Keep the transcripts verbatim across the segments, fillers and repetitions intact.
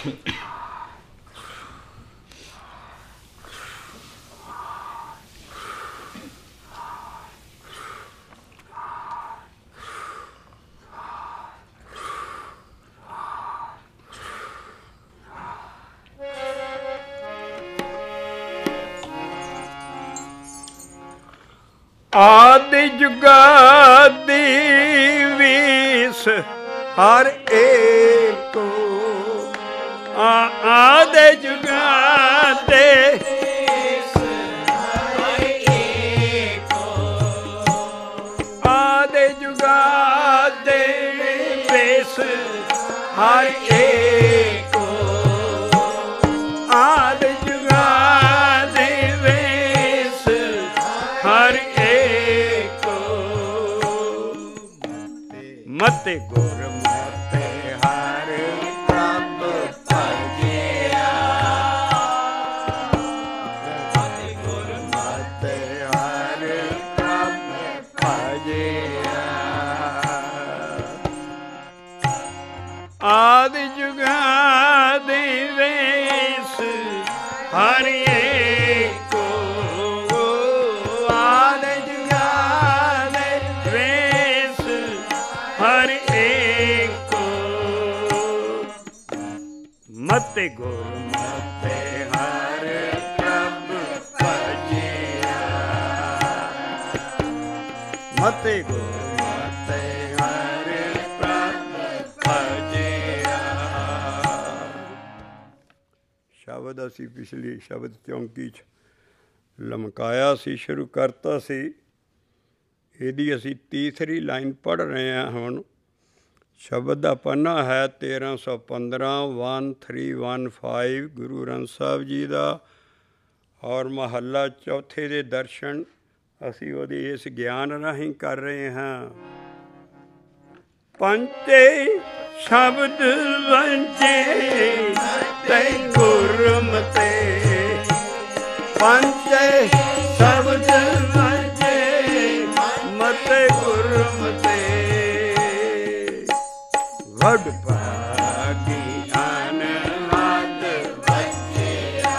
ਆਦਿ ਜੁਗਾਦਿ ਵੀਸ ਹਰ ਏਕੋ, ਆਦਿ ਜੁਗਾਦਿ ਵੀਸ ਹਰ ਏਕੋ, ਆਦਿ ਜੁਗਾਦਿ ਵੀਸ ਹਰ ਏਕੋ, ਆਦਿ ਜੁਗਾਦਿ ਵੀਸ ਹਰ ਮਤਿ ਗੁਰ ਮਤਿ ਹਰਿ ਪ੍ਰਭ ਭਜਿਆ, ਮਤਿ ਗੁਰ ਮਤਿ ਹਰਿ ਪ੍ਰਭ ਭਜਿਆ, ਆਦਿ ਜੁਗਾਦਿ ਵੇਸ ਹਰਿ ਏਕੋ, ਆਦਿ ਜੁਗਾਦਿ ਵੇਸ ਹਰਿ ਏਕੋ, ਮਤਿ ਗੁਰ ਮਤਿ ਹਰਿ ਪ੍ਰਭ ਭਜਿਆ, ਮਤਿ ਗੁਰ ਮਤਿ ਹਰਿ ਪ੍ਰਭ ਭਜਿਆ। ਸ਼ਬਦ ਅਸੀਂ ਪਿਛਲੀ ਸ਼ਬਦ ਚੌਂਕੀ 'ਚ ਲਮਕਾਇਆ ਸੀ, ਸ਼ੁਰੂ ਕਰਤਾ ਸੀ। ਇਹਦੀ ਅਸੀਂ ਤੀਸਰੀ ਲਾਈਨ ਪੜ੍ਹ ਰਹੇ ਹਾਂ ਹੁਣ। ਸ਼ਬਦ ਦਾ ਪੰਨਾ ਹੈ ਤੇਰ੍ਹਾਂ ਸੌ ਪੰਦਰਾਂ, one three one five, Guru Granth Sahib ji ਦਾ। ਔਰ ਮਹੱਲਾ ਚੌਥੇ ਦੇ ਦਰਸ਼ਨ ਅਸੀਂ ਉਹਦੇ ਇਸ ਗਿਆਨ ਰਾਹੀਂ ਕਰ ਰਹੇ ਹਾਂ। ਪੰਚੇ ਸ਼ਬਦ ਵੰਚੇ ਤੇ ਗੁਰਮਤਿ, ਪੰਚੇ ਸ਼ਬਦ ਵੰਚੇ ਮਤਿ ਗੁਰਮਤਿ, ਵਡ ਭਾਗੀ ਅਨਹਦ ਬਚਿਆ,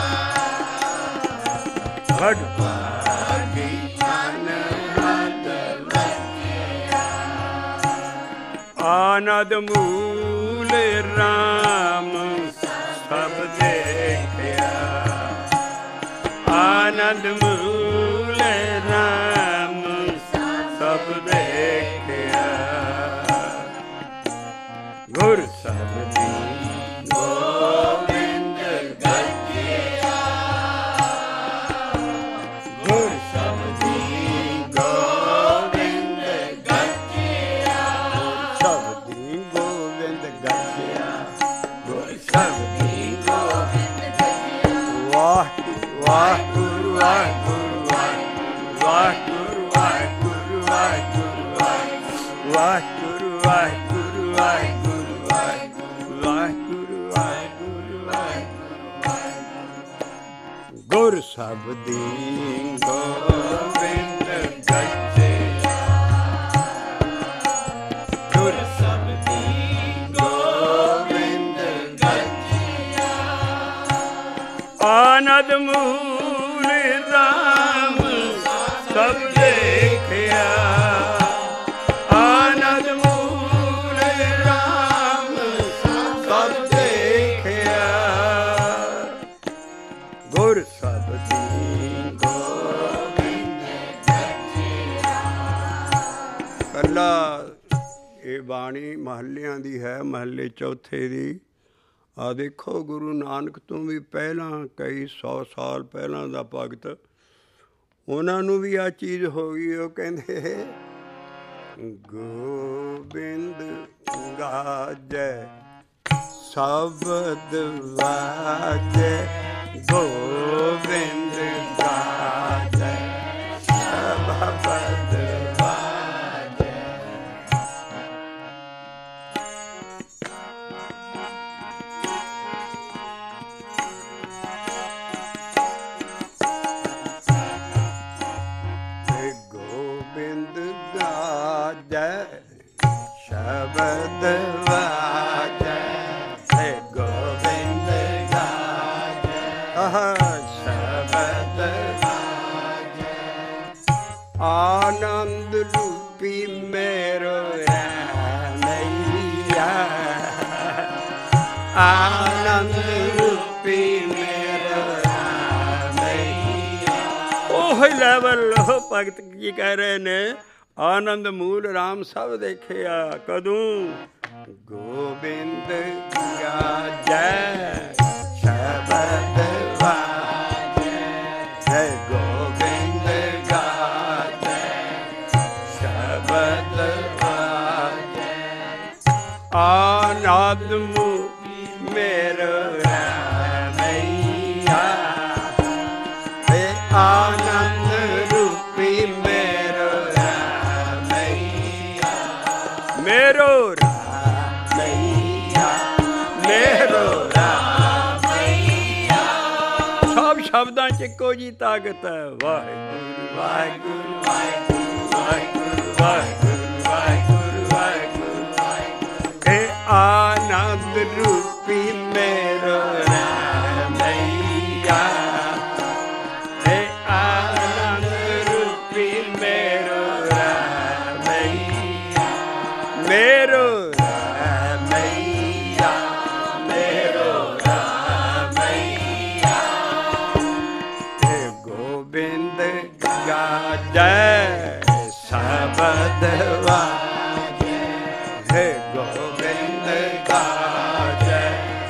ਵਡ ਭਾਗੀ ਅਨਹਦ ਬਚਿਆ, ਆਨੰਦ ਮੂਲ ਰਾਮ ਸਭ ਦੇਖਿਆ, ਆਨੰਦ ਮੂਲ ਰਾਮ ਸਭ ਦੇਖਿਆ, ਗੁਰ ਸਬਦੀ ਗੋਬਿੰਦ ਗੱਜਿਆ, ਗੁਰ ਸਬਦੀ ਗੋਬਿੰਦ ਗੱਜਿਆ, ਸਬਦੀ ਗੋਬਿੰਦ ਗੱਜਿਆ, ਗੁਰ ਸਬਦੀ ਗੋਬਿੰਦ ਗੱਜਿਆ, ਵਾਹਿਗੁਰੂ ਵਾਹਿਗੁਰੂ ਵਾਹਿਗੁਰੂ ਵਾਹਿਗੁਰੂ ਵਾਹਿਗੁਰੂ ਵਾਹਿਗੁਰੂ ਵਾਹਿਗੁਰੂ ਵਾਹਿਗੁਰੂ ਵਾਹਿਗੁਰੂ ਵਾਹਿਗੁਰੂ ਵਾਹਿਗੁਰੂ ਵਾਹਿਗੁਰੂ ਵਾਹਿਗੁਰੂ ਵਾਹਿਗੁਰੂ, ਗੁਰ ਸਬਦੀ ਗੋਬਿੰਦ ਗੱਜਿਆ, ਗੁਰ ਸਬਦੀ ਗੋਬਿੰਦ ਗੱਜਿਆ, ਆਨੰਦ ਮੂਲ ਰਾਮ ਸਭ ਦੇਖਿਆ, ਆਨੰਦ ਮੂਲ ਰਾਮ ਸਭ ਦੇਖਿਆ, ਗੁਰ ਸਬਦੀ ਗੋਬਿੰਦ ਗੱਜਿਆ। ਕੱਲਾ ਇਹ ਬਾਣੀ ਮਹੱਲਿਆਂ ਦੀ ਹੈ, ਮਹੱਲੇ ਚੌਥੇ ਦੀ। ਆ ਦੇਖੋ, ਗੁਰੂ ਨਾਨਕ ਤੋਂ ਵੀ ਪਹਿਲਾਂ ਕਈ ਸੌ ਸਾਲ ਪਹਿਲਾਂ ਦਾ ਭਗਤ, ਉਹਨਾਂ ਨੂੰ ਵੀ ਆਹ ਚੀਜ਼ ਹੋ ਗਈ। ਉਹ ਕਹਿੰਦੇ ਗੋਬਿੰਦ ਗਾਜੈ ਸ਼ਬਦ ਵਾਜੈ, ਗੋਬਿੰਦ ਗਾਜੈ ਸ਼ਬਦ ਵਾਜੈ, ਗੋਬਿੰਦ ਗਾਜੈ ਸ਼ਬਦ ਵਾਜੈ, ਗੋਬਿੰਦ ਆਨੰਦ ਰੂਪੀ ਮੇਰਾ ਰਾਮਈਆ। ਉਹ ਲੈਵਲ ਭਗਤ ਕੀ ਕਹਿ ਰਹੇ ਨੇ, ਆਨੰਦ ਮੂਲ ਰਾਮ ਸਭ ਦੇਖਿਆ ਕਦੋਂ, ਗੋਬਿੰਦ ਗਾਜੈ ਸ਼ਬਦ ਵਾਜੈ, ਜੈ ਗੋਬਿੰਦ ਗਾਜੈ ਸ਼ਬਦ ਵਾਜੈ, ਆਨੰਦ ਮੂਲ ਮੇਰਾ ਰਾਮਈਆ, ਤੇ ਆਨੰਦ ਰੂਪੀ ਮੇਰਾ ਰਾਮਈਆ, ਮੇਰੋ ਰਾਮਈਆ, ਮੇਰੋ ਰਾਮਈਆ। ਸਭ ਸ਼ਬਦਾਂ 'ਚ ਇੱਕੋ ਜੀ ਤਾਕਤ ਹੈ। ਵਾਹਿਗੁਰੂ ਵਾਹਿਗੁਰੂ ਵਾਹਿਗੁਰੂ ਵਾਹਿਗੁਰੂ ਵਾਹਿਗੁਰੂ ਵਾਹਿਗੁਰੂ ਵਾਹਿਗੁਰੂ ਵਾਹਿਗੁਰੂ, ਇਹ ਆਨੰਦ ਰੂਪੀ ਮੇਰਾ ਰਾਮਈਆ, ਇਹ ਆਨੰਦ ਰੂਪੀ ਮੇਰਾ ਰਾਮਈਆ, ਮੇਰੋ ਰਾਮਈਆ, ਮੇਰੋ ਰਾਮਈਆ, ਤੇ ਗੋਬਿੰਦ ਗਾਜੈ ਸ਼ਬਦ ਵਾਜੈ, ਹੈ ਗੋਬਿੰਦ ਗਾਜੈ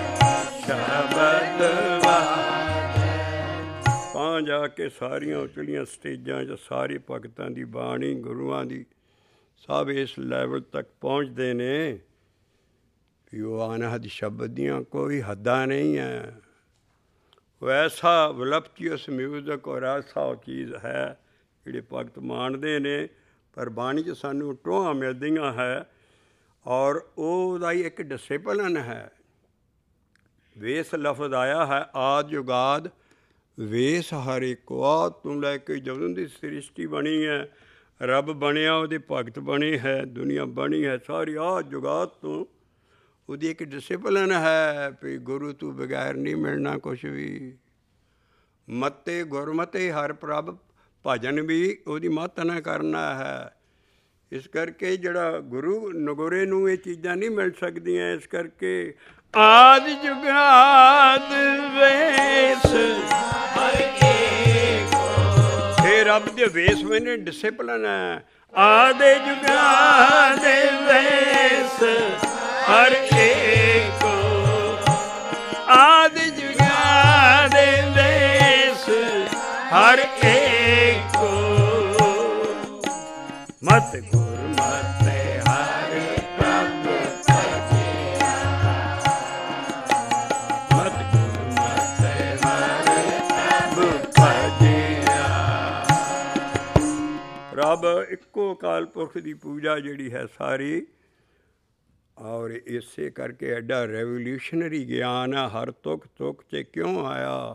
ਸ਼ਬਦ ਵਾਜੈ। ਤਾਂ ਜਾ ਕੇ ਸਾਰੀਆਂ ਉਚਲੀਆਂ ਸਟੇਜਾਂ 'ਚ ਸਾਰੇ ਭਗਤਾਂ ਦੀ ਬਾਣੀ, ਗੁਰੂਆਂ ਦੀ, ਸਭ ਇਸ ਲੈਵਲ ਤੱਕ ਪਹੁੰਚਦੇ ਨੇ ਵੀ ਉਹ ਅਨਹਦ ਸ਼ਬਦ ਦੀਆਂ ਕੋਈ ਹੱਦਾਂ ਨਹੀਂ ਹੈ। ਉਹ ਐਸਾ ਵਲਪਚੀਅਸ ਮਿਊਜ਼ਿਕ ਔਰ ਐਸਾ ਉਹ ਚੀਜ਼ ਹੈ ਜਿਹੜੇ ਭਗਤ ਮਾਣਦੇ ਨੇ, ਪਰ ਬਾਣੀ 'ਚ ਸਾਨੂੰ ਟੋਹਾਂ ਮਿਲਦੀਆਂ ਹੈ, ਔਰ ਉਹਦਾ ਹੀ ਇੱਕ ਡਿਸਿਪਲਨ ਹੈ। ਵੇਸ ਲਫ਼ਜ਼ ਆਇਆ ਹੈ, ਆਦਿ ਜੁਗਾਦ ਵੇਸ ਹਰ ਇੱਕੋ। ਆਦਿ ਤੋਂ ਲੈ ਕੇ ਜਦੋਂ ਦੀ ਸ੍ਰਿਸ਼ਟੀ ਬਣੀ ਹੈ, ਰੱਬ ਬਣਿਆ, ਉਹਦੇ ਭਗਤ ਬਣੇ ਹੈ, ਦੁਨੀਆ ਬਣੀ ਹੈ, ਸਾਰੀ ਆਦਿ ਜੁਗਾਦ ਤੋਂ ਉਹਦੀ ਇੱਕ ਡਿਸਿਪਲਨ ਹੈ ਵੀ ਗੁਰੂ ਤੋਂ ਬਗੈਰ ਨਹੀਂ ਮਿਲਣਾ ਕੁਛ ਵੀ। ਮਤੇ ਗੁਰਮਤੇ ਹਰ ਪ੍ਰਭ ਭਜਨ ਵੀ ਉਹਦੀ ਮੱਤ ਨਾ ਕਰਨਾ ਹੈ। ਇਸ ਕਰਕੇ ਜਿਹੜਾ ਗੁਰੂ ਨਗੋਰੇ ਨੂੰ ਇਹ ਚੀਜ਼ਾਂ ਨਹੀਂ ਮਿਲ ਸਕਦੀਆਂ। ਇਸ ਕਰਕੇ ਆਦਿ ਜੁਗਾਦ ਵੇਸ ਹਰ ਏਕੋ, ਇਹ ਰੱਬ ਦੇ ਵੇਸ ਮੈਨੇ ਡਿਸਿਪਲਨ ਹੈ। ਆਦਿ ਜੁਗਾਦ ਵੇਸ ਹਰ ਏਕੋ, ਆਦਿ ਜੁਗਾਦ ਵੇਸ ਹਰ ਏਕੋ, ਮਤ ਗੁਰ ਮਤ ਹਰ ਪ੍ਰਭ ਭਜਿਆ, ਮਤ ਗੁਰ ਮਤ ਹਰ ਪ੍ਰਭ ਭਜਿਆ। ਰੱਬ ਇੱਕੋ ਅਕਾਲ ਪੁਰਖ ਦੀ ਪੂਜਾ ਜਿਹੜੀ ਹੈ ਸਾਰੀ, ਔਰ ਇਸੇ ਕਰਕੇ ਐਡਾ ਰੈਵੋਲਿਊਸ਼ਨਰੀ ਗਿਆਨ ਹੈ। ਹਰ ਤੁਕ ਤੁਕ 'ਚ ਕਿਉਂ ਆਇਆ?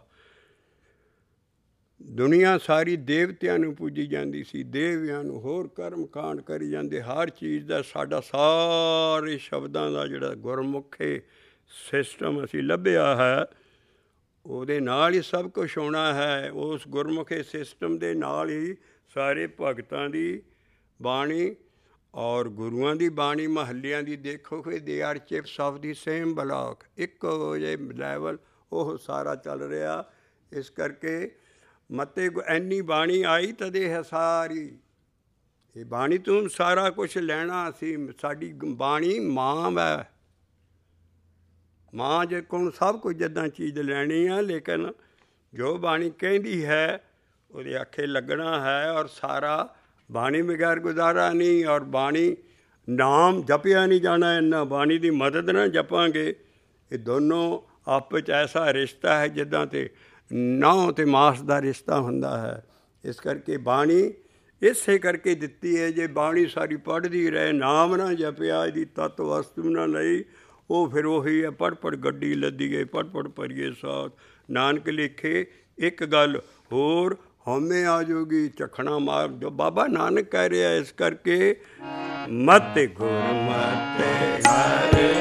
ਦੁਨੀਆ ਸਾਰੀ ਦੇਵਤਿਆਂ ਨੂੰ ਪੂਜੀ ਜਾਂਦੀ ਸੀ, ਦੇਵਿਆਂ ਨੂੰ, ਹੋਰ ਕਰਮ ਕਾਂਡ ਕਰੀ ਜਾਂਦੇ। ਹਰ ਚੀਜ਼ ਦਾ ਸਾਡਾ ਸਾਰੇ ਸ਼ਬਦਾਂ ਦਾ ਜਿਹੜਾ ਗੁਰਮੁਖੇ ਸਿਸਟਮ ਅਸੀਂ ਲੱਭਿਆ ਹੈ, ਉਹਦੇ ਨਾਲ ਹੀ ਸਭ ਕੁਛ ਹੋਣਾ ਹੈ। ਉਸ ਗੁਰਮੁਖੇ ਸਿਸਟਮ ਦੇ ਨਾਲ ਹੀ ਸਾਰੇ ਭਗਤਾਂ ਦੀ ਬਾਣੀ ਔਰ ਗੁਰੂਆਂ ਦੀ ਬਾਣੀ, ਮਹੱਲਿਆਂ ਦੀ ਦੇਖੋ ਕਿ they are chips of the same block, ਇੱਕੋ ਜਿਹੇ ਲੈਵਲ ਉਹ ਸਾਰਾ ਚੱਲ ਰਿਹਾ। ਇਸ ਕਰਕੇ ਮਤੇ ਇੰਨੀ ਬਾਣੀ ਆਈ ਤਦੇ ਹੈ ਸਾਰੀ। ਇਹ ਬਾਣੀ ਤੋਂ ਸਾਰਾ ਕੁਛ ਲੈਣਾ ਅਸੀਂ। ਸਾਡੀ ਬਾਣੀ ਮਾਂ ਹੈ, ਮਾਂ ਜੇ ਕੋਲ ਸਭ ਕੁਝ ਜਿੱਦਾਂ ਚੀਜ਼ ਲੈਣੀ ਆ, ਲੇਕਿਨ ਜੋ ਬਾਣੀ ਕਹਿੰਦੀ ਹੈ ਉਹਦੇ ਆਖੇ ਲੱਗਣਾ ਹੈ। ਔਰ ਸਾਰਾ ਬਾਣੀ ਬਗੈਰ ਗੁਜ਼ਾਰਾ ਨਹੀਂ। ਔਰ ਬਾਣੀ ਨਾਮ ਜਪਿਆ ਨਹੀਂ ਜਾਣਾ, ਇੰਨਾ ਬਾਣੀ ਦੀ ਮਦਦ ਨਾਲ ਜਪਾਂਗੇ। ਇਹ ਦੋਨੋਂ ਆਪਸ 'ਚ ਐਸਾ ਰਿਸ਼ਤਾ ਹੈ ਜਿੱਦਾਂ ਤੇ ਨਹੁੰ ਅਤੇ ਮਾਸ ਦਾ ਰਿਸ਼ਤਾ ਹੁੰਦਾ ਹੈ। ਇਸ ਕਰਕੇ ਬਾਣੀ ਇਸੇ ਕਰਕੇ ਦਿੱਤੀ ਹੈ, ਜੇ ਬਾਣੀ ਸਾਰੀ ਪੜ੍ਹਦੀ ਰਹੇ, ਨਾਮ ਨਾ ਜਪਿਆ, ਇਹਦੀ ਤੱਤ ਵਸਤੂ ਨਾ ਲਈ, ਉਹ ਫਿਰ ਉਹੀ ਹੈ ਪੜ੍ਹ ਪੜ੍ਹ ਗੱਡੀ ਲੱਦੀਏ, ਪੜ੍ਹ ਪੜ੍ਹ ਭਰੀਏ ਸਾਥ। ਨਾਨਕ ਲਿਖੇ ਇੱਕ ਗੱਲ ਹੋਰ ਹਉਮੈ ਆ ਜਾਊਗੀ, ਝਖਣਾ ਮਾਰ, ਜੋ ਬਾਬਾ ਨਾਨਕ ਕਹਿ ਰਿਹਾ। ਇਸ ਕਰਕੇ ਮਤ ਗੁਰ ਮਤ ਹਰਿ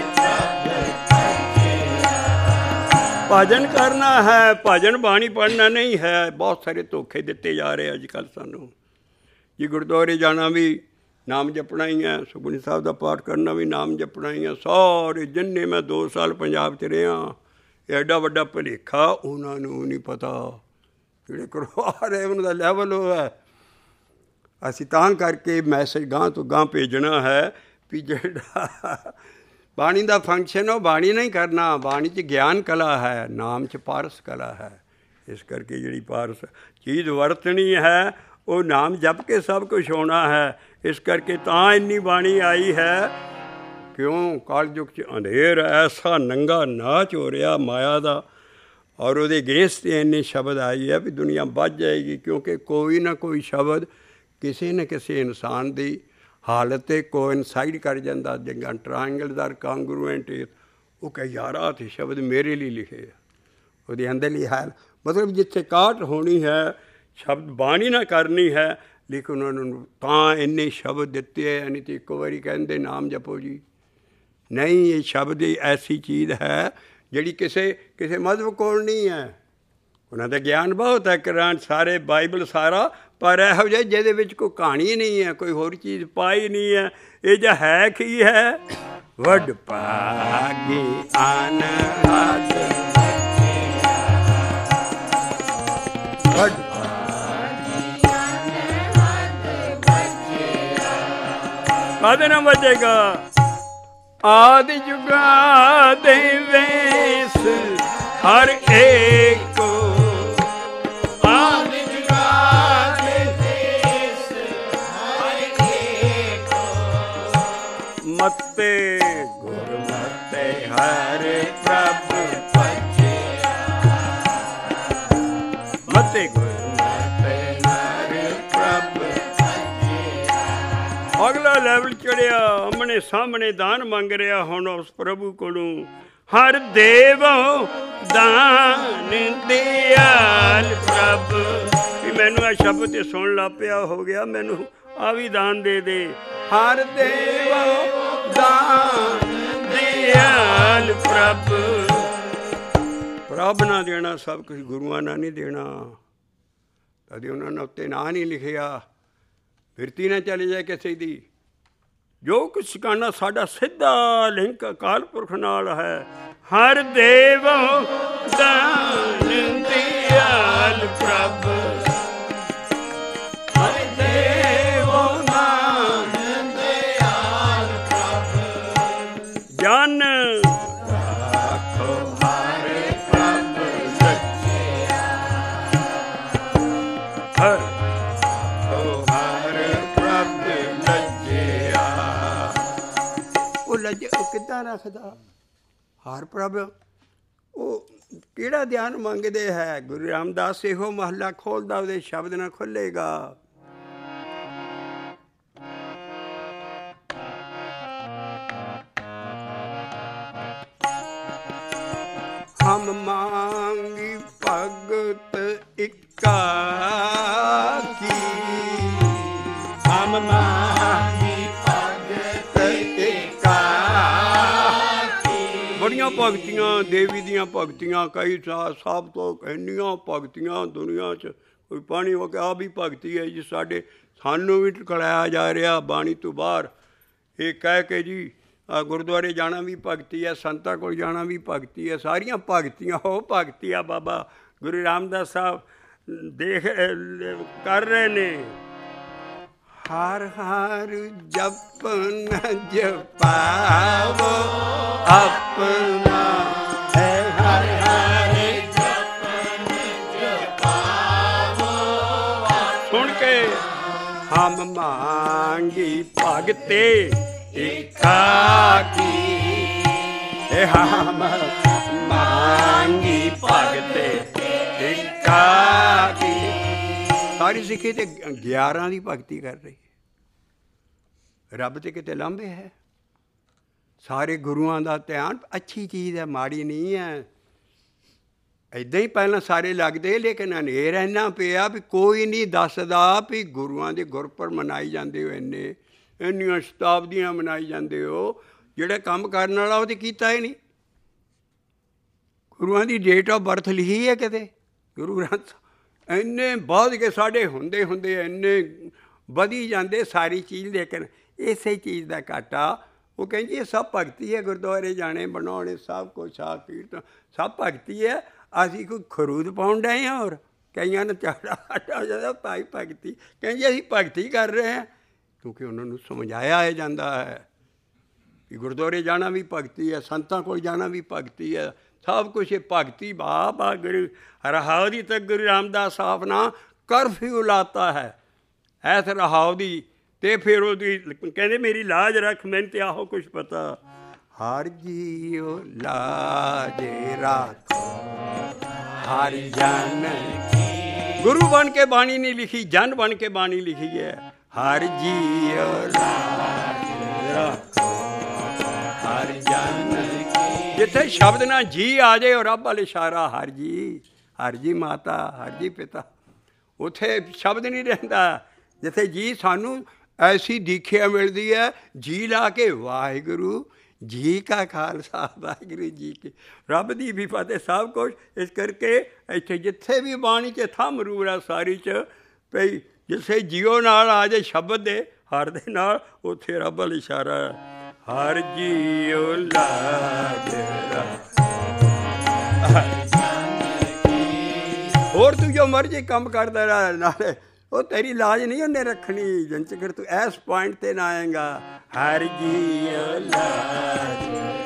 ਭਜਨ ਕਰਨਾ ਹੈ, ਭਜਨ ਬਾਣੀ ਪੜ੍ਹਨਾ ਨਹੀਂ ਹੈ। ਬਹੁਤ ਸਾਰੇ ਧੋਖੇ ਦਿੱਤੇ ਜਾ ਰਹੇ ਅੱਜ ਕੱਲ੍ਹ ਸਾਨੂੰ। ਜੀ ਗੁਰਦੁਆਰੇ ਜਾਣਾ ਵੀ ਨਾਮ ਜਪਣਾ ਹੀ ਹੈ। ਸੁਖਮਨੀ ਸਾਹਿਬ ਦਾ ਪਾਠ ਕਰਨਾ ਵੀ ਨਾਮ ਜਪਣਾ ਹੀ ਹੈ। ਸਾਰੇ ਜਿੰਨੇ ਮੈਂ ਦੋ ਸਾਲ ਪੰਜਾਬ 'ਚ ਰਿਹਾ, ਐਡਾ ਵੱਡਾ ਭੁਲੇਖਾ ਉਹਨਾਂ ਨੂੰ ਨਹੀਂ ਪਤਾ, ਜਿਹੜੇ ਕਰਵਾ ਰਹੇ ਉਹਨਾਂ ਦਾ ਲੈਵਲ ਉਹ ਹੈ। ਅਸੀਂ ਤਾਂ ਕਰਕੇ ਮੈਸੇਜ ਗਾਂਹ ਤੋਂ ਗਾਂਹ ਭੇਜਣਾ ਹੈ ਵੀ ਜਿਹੜਾ ਬਾਣੀ ਦਾ ਫੰਕਸ਼ਨ ਉਹ ਬਾਣੀ ਨਹੀਂ ਕਰਨਾ, ਬਾਣੀ 'ਚ ਗਿਆਨ ਕਲਾ ਹੈ, ਨਾਮ 'ਚ ਪਾਰਸ ਕਲਾ ਹੈ। ਇਸ ਕਰਕੇ ਜਿਹੜੀ ਪਾਰਸ ਚੀਜ਼ ਵਰਤਣੀ ਹੈ ਉਹ ਨਾਮ ਜਪ ਕੇ ਸਭ ਕੁਛ ਹੋਣਾ ਹੈ। ਇਸ ਕਰਕੇ ਤਾਂ ਇੰਨੀ ਬਾਣੀ ਆਈ ਹੈ। ਕਿਉਂ? ਕਲਯੁੱਗ 'ਚ ਅੰਧੇਰ ਐਸਾ ਨੰਗਾ ਨਾਚ ਹੋ ਰਿਹਾ ਮਾਇਆ ਦਾ, ਔਰ ਉਹਦੇ ਅਗੇਂਸਟ ਇੰਨੇ ਸ਼ਬਦ ਆਈ ਹੈ ਵੀ ਦੁਨੀਆ ਬਚ ਜਾਏਗੀ। ਕਿਉਂਕਿ ਕੋਈ ਨਾ ਕੋਈ ਸ਼ਬਦ ਕਿਸੇ ਨਾ ਕਿਸੇ ਇਨਸਾਨ ਦੀ ਹਾਲਤ 'ਤੇ ਕੋਇਨਸਾਈਡ ਕਰ ਜਾਂਦਾ। ਜਿੰਗਾ ਟਰਾਇੰਗਲ ਆਰ ਕਾਂਗਰੂਐਂਟ, ਉਹ ਕਹੇ ਯਾਰਾ ਤੇ ਸ਼ਬਦ ਮੇਰੇ ਲਈ ਲਿਖੇ ਆ, ਉਹਦੀ ਅੰਦਰਲੀ ਹਾਲ ਮਤਲਬ ਜਿੱਥੇ ਕਾਟ ਹੋਣੀ ਹੈ ਸ਼ਬਦ ਬਾਣੀ ਨਾ ਕਰਨੀ ਹੈ। ਲੇਕਿਨ ਉਹਨਾਂ ਨੂੰ ਤਾਂ ਇੰਨੇ ਸ਼ਬਦ ਦਿੱਤੇ ਹੈ, ਨਹੀਂ ਤਾਂ ਇੱਕ ਵਾਰੀ ਕਹਿੰਦੇ ਨਾਮ ਜਪੋ ਜੀ। ਨਹੀਂ, ਇਹ ਸ਼ਬਦ ਐਸੀ ਚੀਜ਼ ਹੈ ਜਿਹੜੀ ਕਿਸੇ ਕਿਸੇ ਮਜ਼ਹਬ ਕੋਲ ਨਹੀਂ ਹੈ। ਉਹਨਾਂ ਦਾ ਗਿਆਨ ਬਹੁਤ ਹੈ, ਕੁਰਾਨ ਸਾਰੇ, ਬਾਈਬਲ ਸਾਰਾ, ਪਰ ਇਹੋ ਜਿਹੇ ਜਿਹਦੇ ਵਿੱਚ ਕੋਈ ਕਹਾਣੀ ਨਹੀਂ ਹੈ, ਕੋਈ ਹੋਰ ਚੀਜ਼ ਪਾਈ ਨਹੀਂ ਹੈ। ਇਹ ਜਿਹਾ ਹੈ ਕੀ ਹੈ? ਵੱਡ ਭਾਗੀ ਅਨਹਦ ਵੱਡ ਕਾਹਦੇ ਨਾਲ ਬਚੇਗਾ? ਆਦਿ ਜੁਗਾ ਦੇ ਵੇਸ ਹਰ ਏਕ, ਆਦਿ ਜੁਗਾ ਦੇ ਵੇਸ ਹਰ ਏਕ, ਮਤੇ ਗੁਰ ਮਤੇ ਹਰ ਪ੍ਰਭ ਭਜਿਆ, ਮਤੇ ਗੁਰ ਮਤੇ ਹਰ ਪ੍ਰਭ ਭਜਿਆ। ਅਗਲਾ ਲੈਵਲ ਚੜਿਆ, ਆਮਣੇ ਸਾਹਮਣੇ ਦਾਨ ਮੰਗ ਰਿਹਾ ਹੁਣ ਉਸ ਪ੍ਰਭੂ ਕੋਲੋਂ। ਹਰ ਦੇਵ ਦਾਨ ਦਿਆਲ ਪ੍ਰਭ, ਵੀ ਮੈਨੂੰ ਆ ਸ਼ਬਦ ਤੇ ਸੁਣ ਲਾ ਪਿਆ ਹੋ ਗਿਆ, ਮੈਨੂੰ ਆ ਵੀ ਦਾਨ ਦੇ ਦੇ। ਹਰ ਦੇਵ ਦਾਨ ਦਿਆਲ ਪ੍ਰਭ, ਪ੍ਰਭ ਨਾ ਦੇਣਾ ਸਭ ਕੁਛ, ਗੁਰੂਆਂ ਨਾਲ ਨਹੀਂ ਦੇਣਾ। ਕਦੇ ਉਹਨਾਂ ਨੇ ਉੱਤੇ ਨਾਂ ਨਹੀਂ ਲਿਖਿਆ, ਫਿਰਤੀ ਨਾ ਚਲੇ ਜਾਏ ਕਿਸੇ ਦੀ। ਜੋ ਕੁਛ ਸਿਖਾਉਣਾ ਸਾਡਾ ਸਿੱਧਾ ਲਿੰਕ ਅਕਾਲ ਪੁਰਖ ਨਾਲ ਹੈ। ਹਰ ਦੇਵ ਦਾਨ ਦਿਆਲ ਪ੍ਰਭ, ਹਰ ਦੇਵ ਦਾਨ ਦਿਆਲ ਪ੍ਰਭ, ਜਨ ਰਾਖੋ ਹਰ ਪ੍ਰਭ ਸੱਚਿਆ, ਹਰ ਲੱਜ ਉਹ ਕਿੱਦਾਂ ਰੱਖਦਾ? ਹਰ ਪ੍ਰਭ ਉਹ ਕਿਹੜਾ ਧਿਆਨ ਮੰਗਦੇ ਹੈ? ਗੁਰੂ ਰਾਮਦਾਸ ਇਹੋ ਮਹੱਲਾ ਖੋਲ੍ਹਦਾ, ਉਹਦੇ ਸ਼ਬਦ ਨਾਲ ਖੁੱਲ੍ਹੇਗਾ। ਹਮ ਮੰਗੀ ਭਗਤ ਇੱਕਾ ਕੀ, ਹਮ ਮੰਗੀ ਭਗਤ ਇੱਕਾ। ਬੜੀਆਂ ਭਗਤੀਆਂ, ਦੇਵੀ ਦੀਆਂ ਭਗਤੀਆਂ, ਕਈ ਸਭ ਤੋਂ ਇੰਨੀਆਂ ਭਗਤੀਆਂ ਦੁਨੀਆ 'ਚ ਕੋਈ ਪਾਣੀ ਹੋ ਕੇ ਆ ਵੀ ਭਗਤੀ ਹੈ ਜੀ। ਸਾਡੇ ਸਾਨੂੰ ਵੀ ਟਕਲਾਇਆ ਜਾ ਰਿਹਾ ਬਾਣੀ ਤੋਂ ਬਾਹਰ, ਇਹ ਕਹਿ ਕੇ ਜੀ ਆ ਗੁਰਦੁਆਰੇ ਜਾਣਾ ਵੀ ਭਗਤੀ ਹੈ, ਸੰਤਾਂ ਕੋਲ ਜਾਣਾ ਵੀ ਭਗਤੀ ਹੈ। ਸਾਰੀਆਂ ਭਗਤੀਆਂ ਉਹ ਭਗਤੀ ਆ ਬਾਬਾ ਗੁਰੂ ਰਾਮਦਾਸ ਸਾਹਿਬ ਦੇਖ ਕਰ ਰਹੇ ਨੇ। ਹਰ ਹਰ ਜਪਨ ਜਪਾਵੋ ਆਪਣਾ ਹੈ, ਹਰ ਹਰ ਜਪਨ ਜਪਾਵੋ। ਸੁਣ ਕੇ ਹਮ ਮੰਗੀ ਭਗਤੇ ਇੱਕਾ ਕੀ, ਹਮ ਮੰਗੀ ਭਗਤੇ ਇੱਕਾ ਕੀ। ਸਾਰੀ ਸਿੱਖੀ ਤੇ ਗਿਆਰਾਂ ਦੀ ਭਗਤੀ ਕਰ ਰਹੀ ਹੈ। ਰੱਬ ਤੇ ਕਿਤੇ ਲਾਂਭੇ ਹੈ? ਸਾਰੇ ਗੁਰੂਆਂ ਦਾ ਧਿਆਨ ਅੱਛੀ ਚੀਜ਼ ਹੈ, ਮਾੜੀ ਨਹੀਂ ਹੈ। ਇੱਦਾਂ ਹੀ ਪਹਿਲਾਂ ਸਾਰੇ ਲੱਗਦੇ, ਲੇਕਿਨ ਹਨੇਰ ਇੰਨਾ ਪਿਆ ਵੀ ਕੋਈ ਨਹੀਂ ਦੱਸਦਾ ਵੀ ਗੁਰੂਆਂ ਦੇ ਗੁਰਪੁਰਬ ਮਨਾਈ ਜਾਂਦੇ ਹੋ, ਇੰਨੇ ਇੰਨੀਆਂ ਸ਼ਤਾਬਦੀਆਂ ਮਨਾਈ ਜਾਂਦੇ ਹੋ। ਜਿਹੜਾ ਕੰਮ ਕਰਨ ਵਾਲਾ ਉਹ ਤਾਂ ਕੀਤਾ ਹੀ ਨਹੀਂ। ਗੁਰੂਆਂ ਦੀ ਡੇਟ ਆਫ ਬਰਥ ਲਿਖੀ ਹੈ ਕਿਤੇ? ਗੁਰੂ ਗ੍ਰੰਥ ਇੰਨੇ ਵੱਧ ਕੇ ਸਾਡੇ ਹੁੰਦੇ ਹੁੰਦੇ ਇੰਨੇ ਵਧੀ ਜਾਂਦੇ ਸਾਰੀ ਚੀਜ਼, ਲੇਕਿਨ ਇਸੇ ਚੀਜ਼ ਦਾ ਘਾਟਾ। ਉਹ ਕਹਿੰਦੀ ਇਹ ਸਭ ਭਗਤੀ ਹੈ, ਗੁਰਦੁਆਰੇ ਜਾਣੇ ਬਣਾਉਣੇ ਸਭ ਕੁਛ, ਆ ਕੀਰਤਨ ਸਭ ਭਗਤੀ ਹੈ। ਅਸੀਂ ਕੋਈ ਖਰੂਦ ਪਾਉਣ ਡਏ ਹਾਂ? ਹੋਰ ਕਈਆਂ ਨੂੰ ਚਾੜਾ ਆਟਾ ਜਾਂਦਾ ਭਾਈ ਭਗਤੀ, ਕਹਿੰਦੀ ਅਸੀਂ ਭਗਤੀ ਕਰ ਰਹੇ ਹਾਂ, ਕਿਉਂਕਿ ਉਹਨਾਂ ਨੂੰ ਸਮਝਾਇਆ ਜਾਂਦਾ ਹੈ ਕਿ ਗੁਰਦੁਆਰੇ ਜਾਣਾ ਵੀ ਭਗਤੀ ਹੈ, ਸੰਤਾਂ ਕੋਲ ਜਾਣਾ ਵੀ ਭਗਤੀ ਹੈ, ਸਭ ਕੁਛ ਇਹ ਭਗਤੀ। ਬਾਬਾ ਗੁਰੂ ਰਹਾਉ ਦੀ ਤਾਂ ਗੁਰੂ ਰਾਮਦਾਸ ਸਾਹਿਬ ਨਾ ਕਰਫਿਊ ਲਾਤਾ ਹੈ ਐਸ ਰਹਾਉ ਦੀ। ਅਤੇ ਫਿਰ ਉਹਦੀ ਕਹਿੰਦੇ ਮੇਰੀ ਲਾਜ ਰੱਖ, ਮੈਨੂੰ ਤਾਂ ਆਹੋ ਕੁਛ ਪਤਾ। ਹਰ ਜੀਓ ਲਾਜ ਰੱਖ ਹਰ ਜਨ, ਗੁਰੂ ਬਣ ਕੇ ਬਾਣੀ ਨਹੀਂ ਲਿਖੀ, ਜਨ ਬਣ ਕੇ ਬਾਣੀ ਲਿਖੀ ਹੈ। ਹਰ ਜੀਓ ਲਾਜ ਰੱਖ ਹਰ ਜਨ, ਜਿੱਥੇ ਸ਼ਬਦ ਨਾਲ ਜੀ ਆ ਜਾਏ ਉਹ ਰੱਬ ਵਾਲੇ ਇਸ਼ਾਰਾ, ਹਰ ਜੀ, ਹਰ ਜੀ ਮਾਤਾ, ਹਰ ਜੀ ਪਿਤਾ, ਉੱਥੇ ਸ਼ਬਦ ਨਹੀਂ ਰਹਿੰਦਾ। ਜਿੱਥੇ ਜੀ ਸਾਨੂੰ ਐਸੀ ਦੀਖਿਆ ਮਿਲਦੀ ਹੈ, ਜੀ ਲਾ ਕੇ ਵਾਹਿਗੁਰੂ ਜੀ ਕਾ ਖਾਲਸਾ ਵਾਹਿਗੁਰੂ ਜੀ ਕੀ, ਰੱਬ ਦੀ ਵੀ ਫਤਿਹ ਸਭ ਕੁਛ। ਇਸ ਕਰਕੇ ਇੱਥੇ ਜਿੱਥੇ ਵੀ ਬਾਣੀ 'ਚ ਥੰਮ ਰੂਰਾ ਸਾਰੀ 'ਚ ਭਈ ਜਿੱਥੇ ਜੀਓ ਨਾਲ ਆ ਜਾਏ ਸ਼ਬਦ ਦੇ, ਹਰ ਦੇ ਨਾਲ, ਉੱਥੇ ਰੱਬ ਵੱਲ ਇਸ਼ਾਰਾ। ਹਰ ਜੀਓ ਲਾਜ ਰੱਖ, ਹੋਰ ਤੂੰ ਜੋ ਮਰਜ਼ੀ ਕੰਮ ਕਰਦਾ ਰਹਿ, ਨਾਲੇ ਉਹ ਤੇਰੀ ਲਾਜ ਨਹੀਂ ਉਹਨੇ ਰੱਖਣੀ ਜਿੰਨ ਚਿਰ ਤੂੰ ਇਸ ਪੁਆਇੰਟ 'ਤੇ ਨਾ ਆਏਗਾ। ਹਰ ਜੀਓ ਲਾਜ,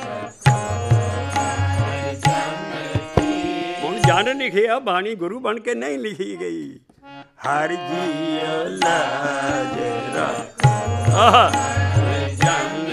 ਹੁਣ ਜਨ ਲਿਖਿਆ ਬਾਣੀ ਗੁਰੂ ਬਣ ਕੇ ਨਹੀਂ ਲਿਖੀ ਗਈ। ਹਰ ਜੀਓ ਲਾਜ ਰੱਖ, ਆਹ ਜਨ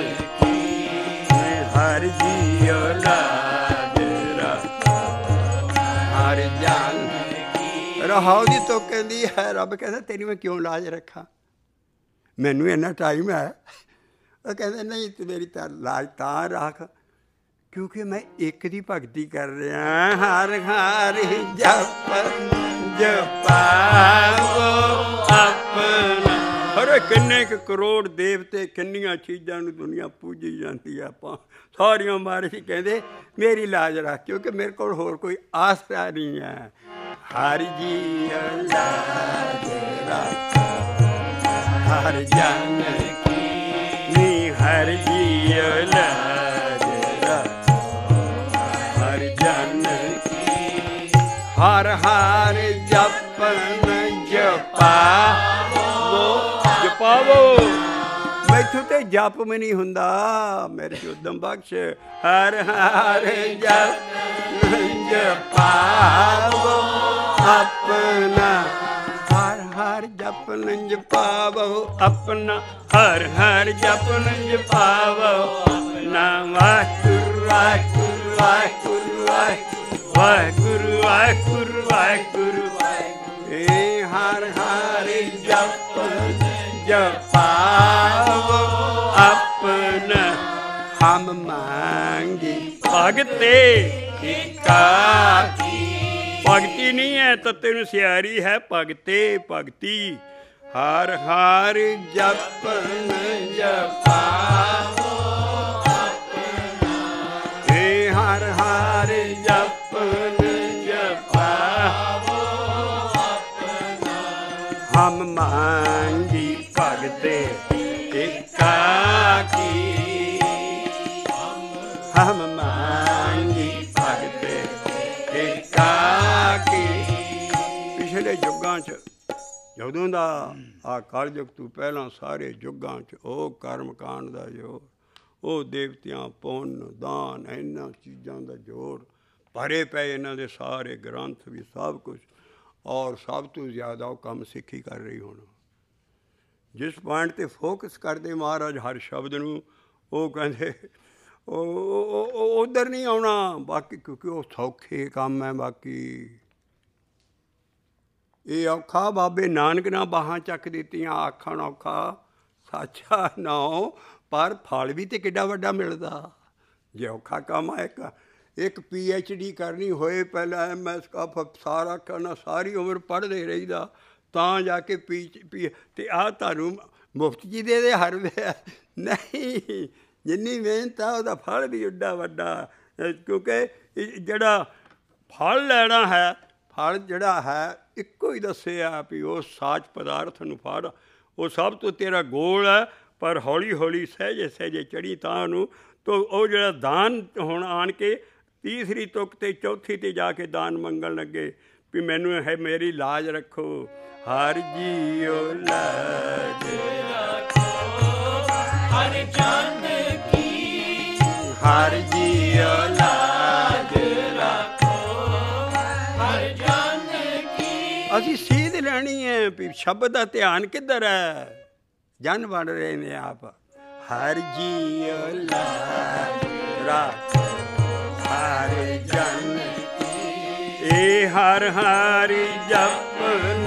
ਹਰ ਜੀਓ ਲਾਜ ਰੱਖ ਹਰ ਜਨ। ਰਹਾਉ ਦੀ ਤੋਂ ਕਹਿੰਦੀ ਹੈ, ਰੱਬ ਕਹਿੰਦਾ ਤੇਰੀ ਮੈਂ ਕਿਉਂ ਲਾਜ ਰੱਖਾਂ, ਮੈਨੂੰ ਇੰਨਾ ਟਾਈਮ ਹੈ। ਉਹ ਕਹਿੰਦੇ ਨਹੀਂ ਤੂੰ ਮੇਰੀ ਤਾਂ ਲਾਜ ਤਾਂ ਰੱਖ ਕਿਉਂਕਿ ਮੈਂ ਇੱਕ ਦੀ ਭਗਤੀ ਕਰ ਰਿਹਾ। ਹਰ ਹਰ ਜਪ ਜਪਾਵੋ ਆਪਣਾ। ਅਰੇ ਕਿੰਨੇ ਕੁ ਕਰੋੜ ਦੇਵਤੇ, ਕਿੰਨੀਆਂ ਚੀਜ਼ਾਂ ਨੂੰ ਦੁਨੀਆ ਪੂਜੀ ਜਾਂਦੀ ਹੈ। ਆਪਾਂ ਸਾਰੀਆਂ ਮਾਰੇ ਸੀ, ਕਹਿੰਦੇ ਮੇਰੀ ਲਾਜ ਰੱਖ ਕਿਉਂਕਿ ਮੇਰੇ ਕੋਲ ਹੋਰ ਕੋਈ ਆਸਰਾ ਨਹੀਂ ਹੈ। ਹਰ ਜੀ ਲਾਜ ਰੱਖ ਹਰ ਜਨ ਕੀ, ਹਰ ਜੀ ਲਾਜ ਰੱਖ ਹਰ ਜਨ ਕੀ। ਹਰ ਹਰ ਜਪਨ ਜਪਾਵੋ ਜਪਾਵੋ, ਮੈਥੋਂ ਤੇ ਜਪ ਵੀ ਨਹੀਂ ਹੁੰਦਾ, ਮੇਰੇ ਚ ਉਦਮ ਬਖਸ਼। ਹਰ ਹਰ ਜਪਨ ਜਪਾਵੋ ਆਪਣਾ, ਹਰ ਹਰ ਜਪਨ ਜਪਾਵੋ ਆਪਣਾ, ਹਰ ਹਰ ਜਪਨ ਜਪਾਵੋ ਆਪਣਾ। ਵਾਹਿਗੁਰੂ ਵਾਹਿਗੁਰੂ ਵਾਹਿਗੁਰੂ ਵਾਹਿਗੁਰੂ ਵਾਹਿਗੁਰੂ ਵਾਹਿਗੁਰੂ ਏ। ਹਰ ਹਰ ਜਪਨ ਜਪਾਵੋ ਆਪਣਾ, ਹਮ ਮੰਗੀ ਭਗਤੇ ਕੀ। ਭਗਤੀ ਨਹੀਂ ਹੈ ਤਾਂ ਤੈਨੂੰ ਸਿਆਰੀ ਹੈ, ਭਗਤੇ ਭਗਤੀ। ਹਰ ਹਰ ਜਪਨ ਜਪਾਵੋ ਆਪਣਾ, ਏ ਹਰ ਹਰ ਜਪਨ ਜਪਾਵੋ ਆਪਣਾ। ਹਮ ਮੰਗੀ ਭਗਤੇ ਕੀ, ਹਮ ਮੰਗੀ ਭਗਤੇ ਕੀ। ਪਿਛਲੇ ਯੁੱਗਾਂ 'ਚ ਜਦੋਂ ਦਾ ਆ ਕਲਯੁਗ ਤੋਂ ਪਹਿਲਾਂ ਸਾਰੇ ਯੁੱਗਾਂ 'ਚ ਉਹ ਕਰਮ ਕਾਂਡ ਦਾ ਜੋਰ, ਉਹ ਦੇਵਤਿਆਂ ਪੁੰਨ ਦਾਨ, ਇਹਨਾਂ ਚੀਜ਼ਾਂ ਦਾ ਜੋਰ ਭਰੇ ਪਏ, ਇਹਨਾਂ ਦੇ ਸਾਰੇ ਗ੍ਰੰਥ ਵੀ ਸਭ ਕੁਛ। ਔਰ ਸਭ ਤੋਂ ਜ਼ਿਆਦਾ ਉਹ ਕੰਮ ਸਿੱਖੀ ਕਰ ਰਹੀ ਹੁਣ। ਜਿਸ ਪੁਆਇੰਟ 'ਤੇ ਫੋਕਸ ਕਰਦੇ ਮਹਾਰਾਜ ਹਰ ਸ਼ਬਦ ਨੂੰ, ਉਹ ਕਹਿੰਦੇ ਉਹ ਉੱਧਰ ਨਹੀਂ ਆਉਣਾ ਬਾਕੀ, ਕਿਉਂਕਿ ਉਹ ਸੌਖੇ ਕੰਮ ਹੈ। ਬਾਕੀ ਇਹ ਔਖਾ, ਬਾਬੇ ਨਾਨਕ ਨਾਲ ਬਾਹਾਂ ਚੱਕ ਦਿੱਤੀਆਂ, ਆਖਣ ਔਖਾ ਸਾਚਾ ਨਾਉ, ਪਰ ਫਲ ਵੀ ਤਾਂ ਕਿੱਡਾ ਵੱਡਾ ਮਿਲਦਾ ਜੇ ਔਖਾ ਕੰਮ ਆ। ਇੱਕ ਇੱਕ ਪੀ ਐਚ ਡੀ ਕਰਨੀ ਹੋਏ, ਪਹਿਲਾਂ ਐਮ ਐਸ ਕਾ ਸਾਰਾ ਕਰਨਾ, ਸਾਰੀ ਉਮਰ ਪੜ੍ਹਦੇ ਰਹੀਦਾ ਤਾਂ ਜਾ ਕੇ ਪੀ ਪੀ ਅਤੇ ਆਹ ਤੁਹਾਨੂੰ ਮੁਫਤ ਜੀ ਦੇ ਦੇ ਹਰ ਵੇ ਨਹੀਂ, ਜਿੰਨੀ ਮਿਹਨਤ ਆ ਉਹਦਾ ਫਲ ਵੀ ਉੱਡਾ ਵੱਡਾ। ਕਿਉਂਕਿ ਜਿਹੜਾ ਫਲ ਲੈਣਾ ਹੈ, ਫਲ ਜਿਹੜਾ ਹੈ ਇੱਕੋ ਹੀ ਦੱਸਿਆ ਵੀ ਉਹ ਸਾਚ ਪਦਾਰਥ ਨੂੰ ਫੜ, ਉਹ ਸਭ ਤੋਂ ਤੇਰਾ ਗੋਲ ਹੈ। ਪਰ ਹੌਲੀ ਹੌਲੀ ਸਹਿਜੇ ਸਹਿਜੇ ਚੜ੍ਹੀ ਤਾਂ ਨੂੰ ਤੋ ਉਹ ਜਿਹੜਾ ਦਾਨ ਹੁਣ ਆਣ ਕੇ ਤੀਸਰੀ ਤੁਕ 'ਤੇ ਚੌਥੀ 'ਤੇ ਜਾ ਕੇ ਦਾਨ ਮੰਗਣ ਲੱਗੇ ਵੀ ਮੈਨੂੰ ਹੈ ਮੇਰੀ ਲਾਜ ਰੱਖੋ। ਹਰ ਜੀਓ ਲਾਜ ਰੱਖੋ ਹਰ ਜਨ ਕੀ, ਹਰ ਜੀਓ ਲਾਜ ਰੱਖੋ ਹਰ ਜਨ ਕੀ। ਅਸੀਂ ਸੀਧ ਲੈਣੀ ਹੈ ਵੀ ਸ਼ਬਦ ਦਾ ਧਿਆਨ ਕਿੱਧਰ ਹੈ, ਜਨ ਬਣ ਰਹੇ ਨੇ ਆਪ। ਹਰ ਜੀਓ ਲਾਜ ਰੱਖੋ ਹਰ ਜਨ ਇਹ ਹਰ ਹਰਿ ਜਪਨ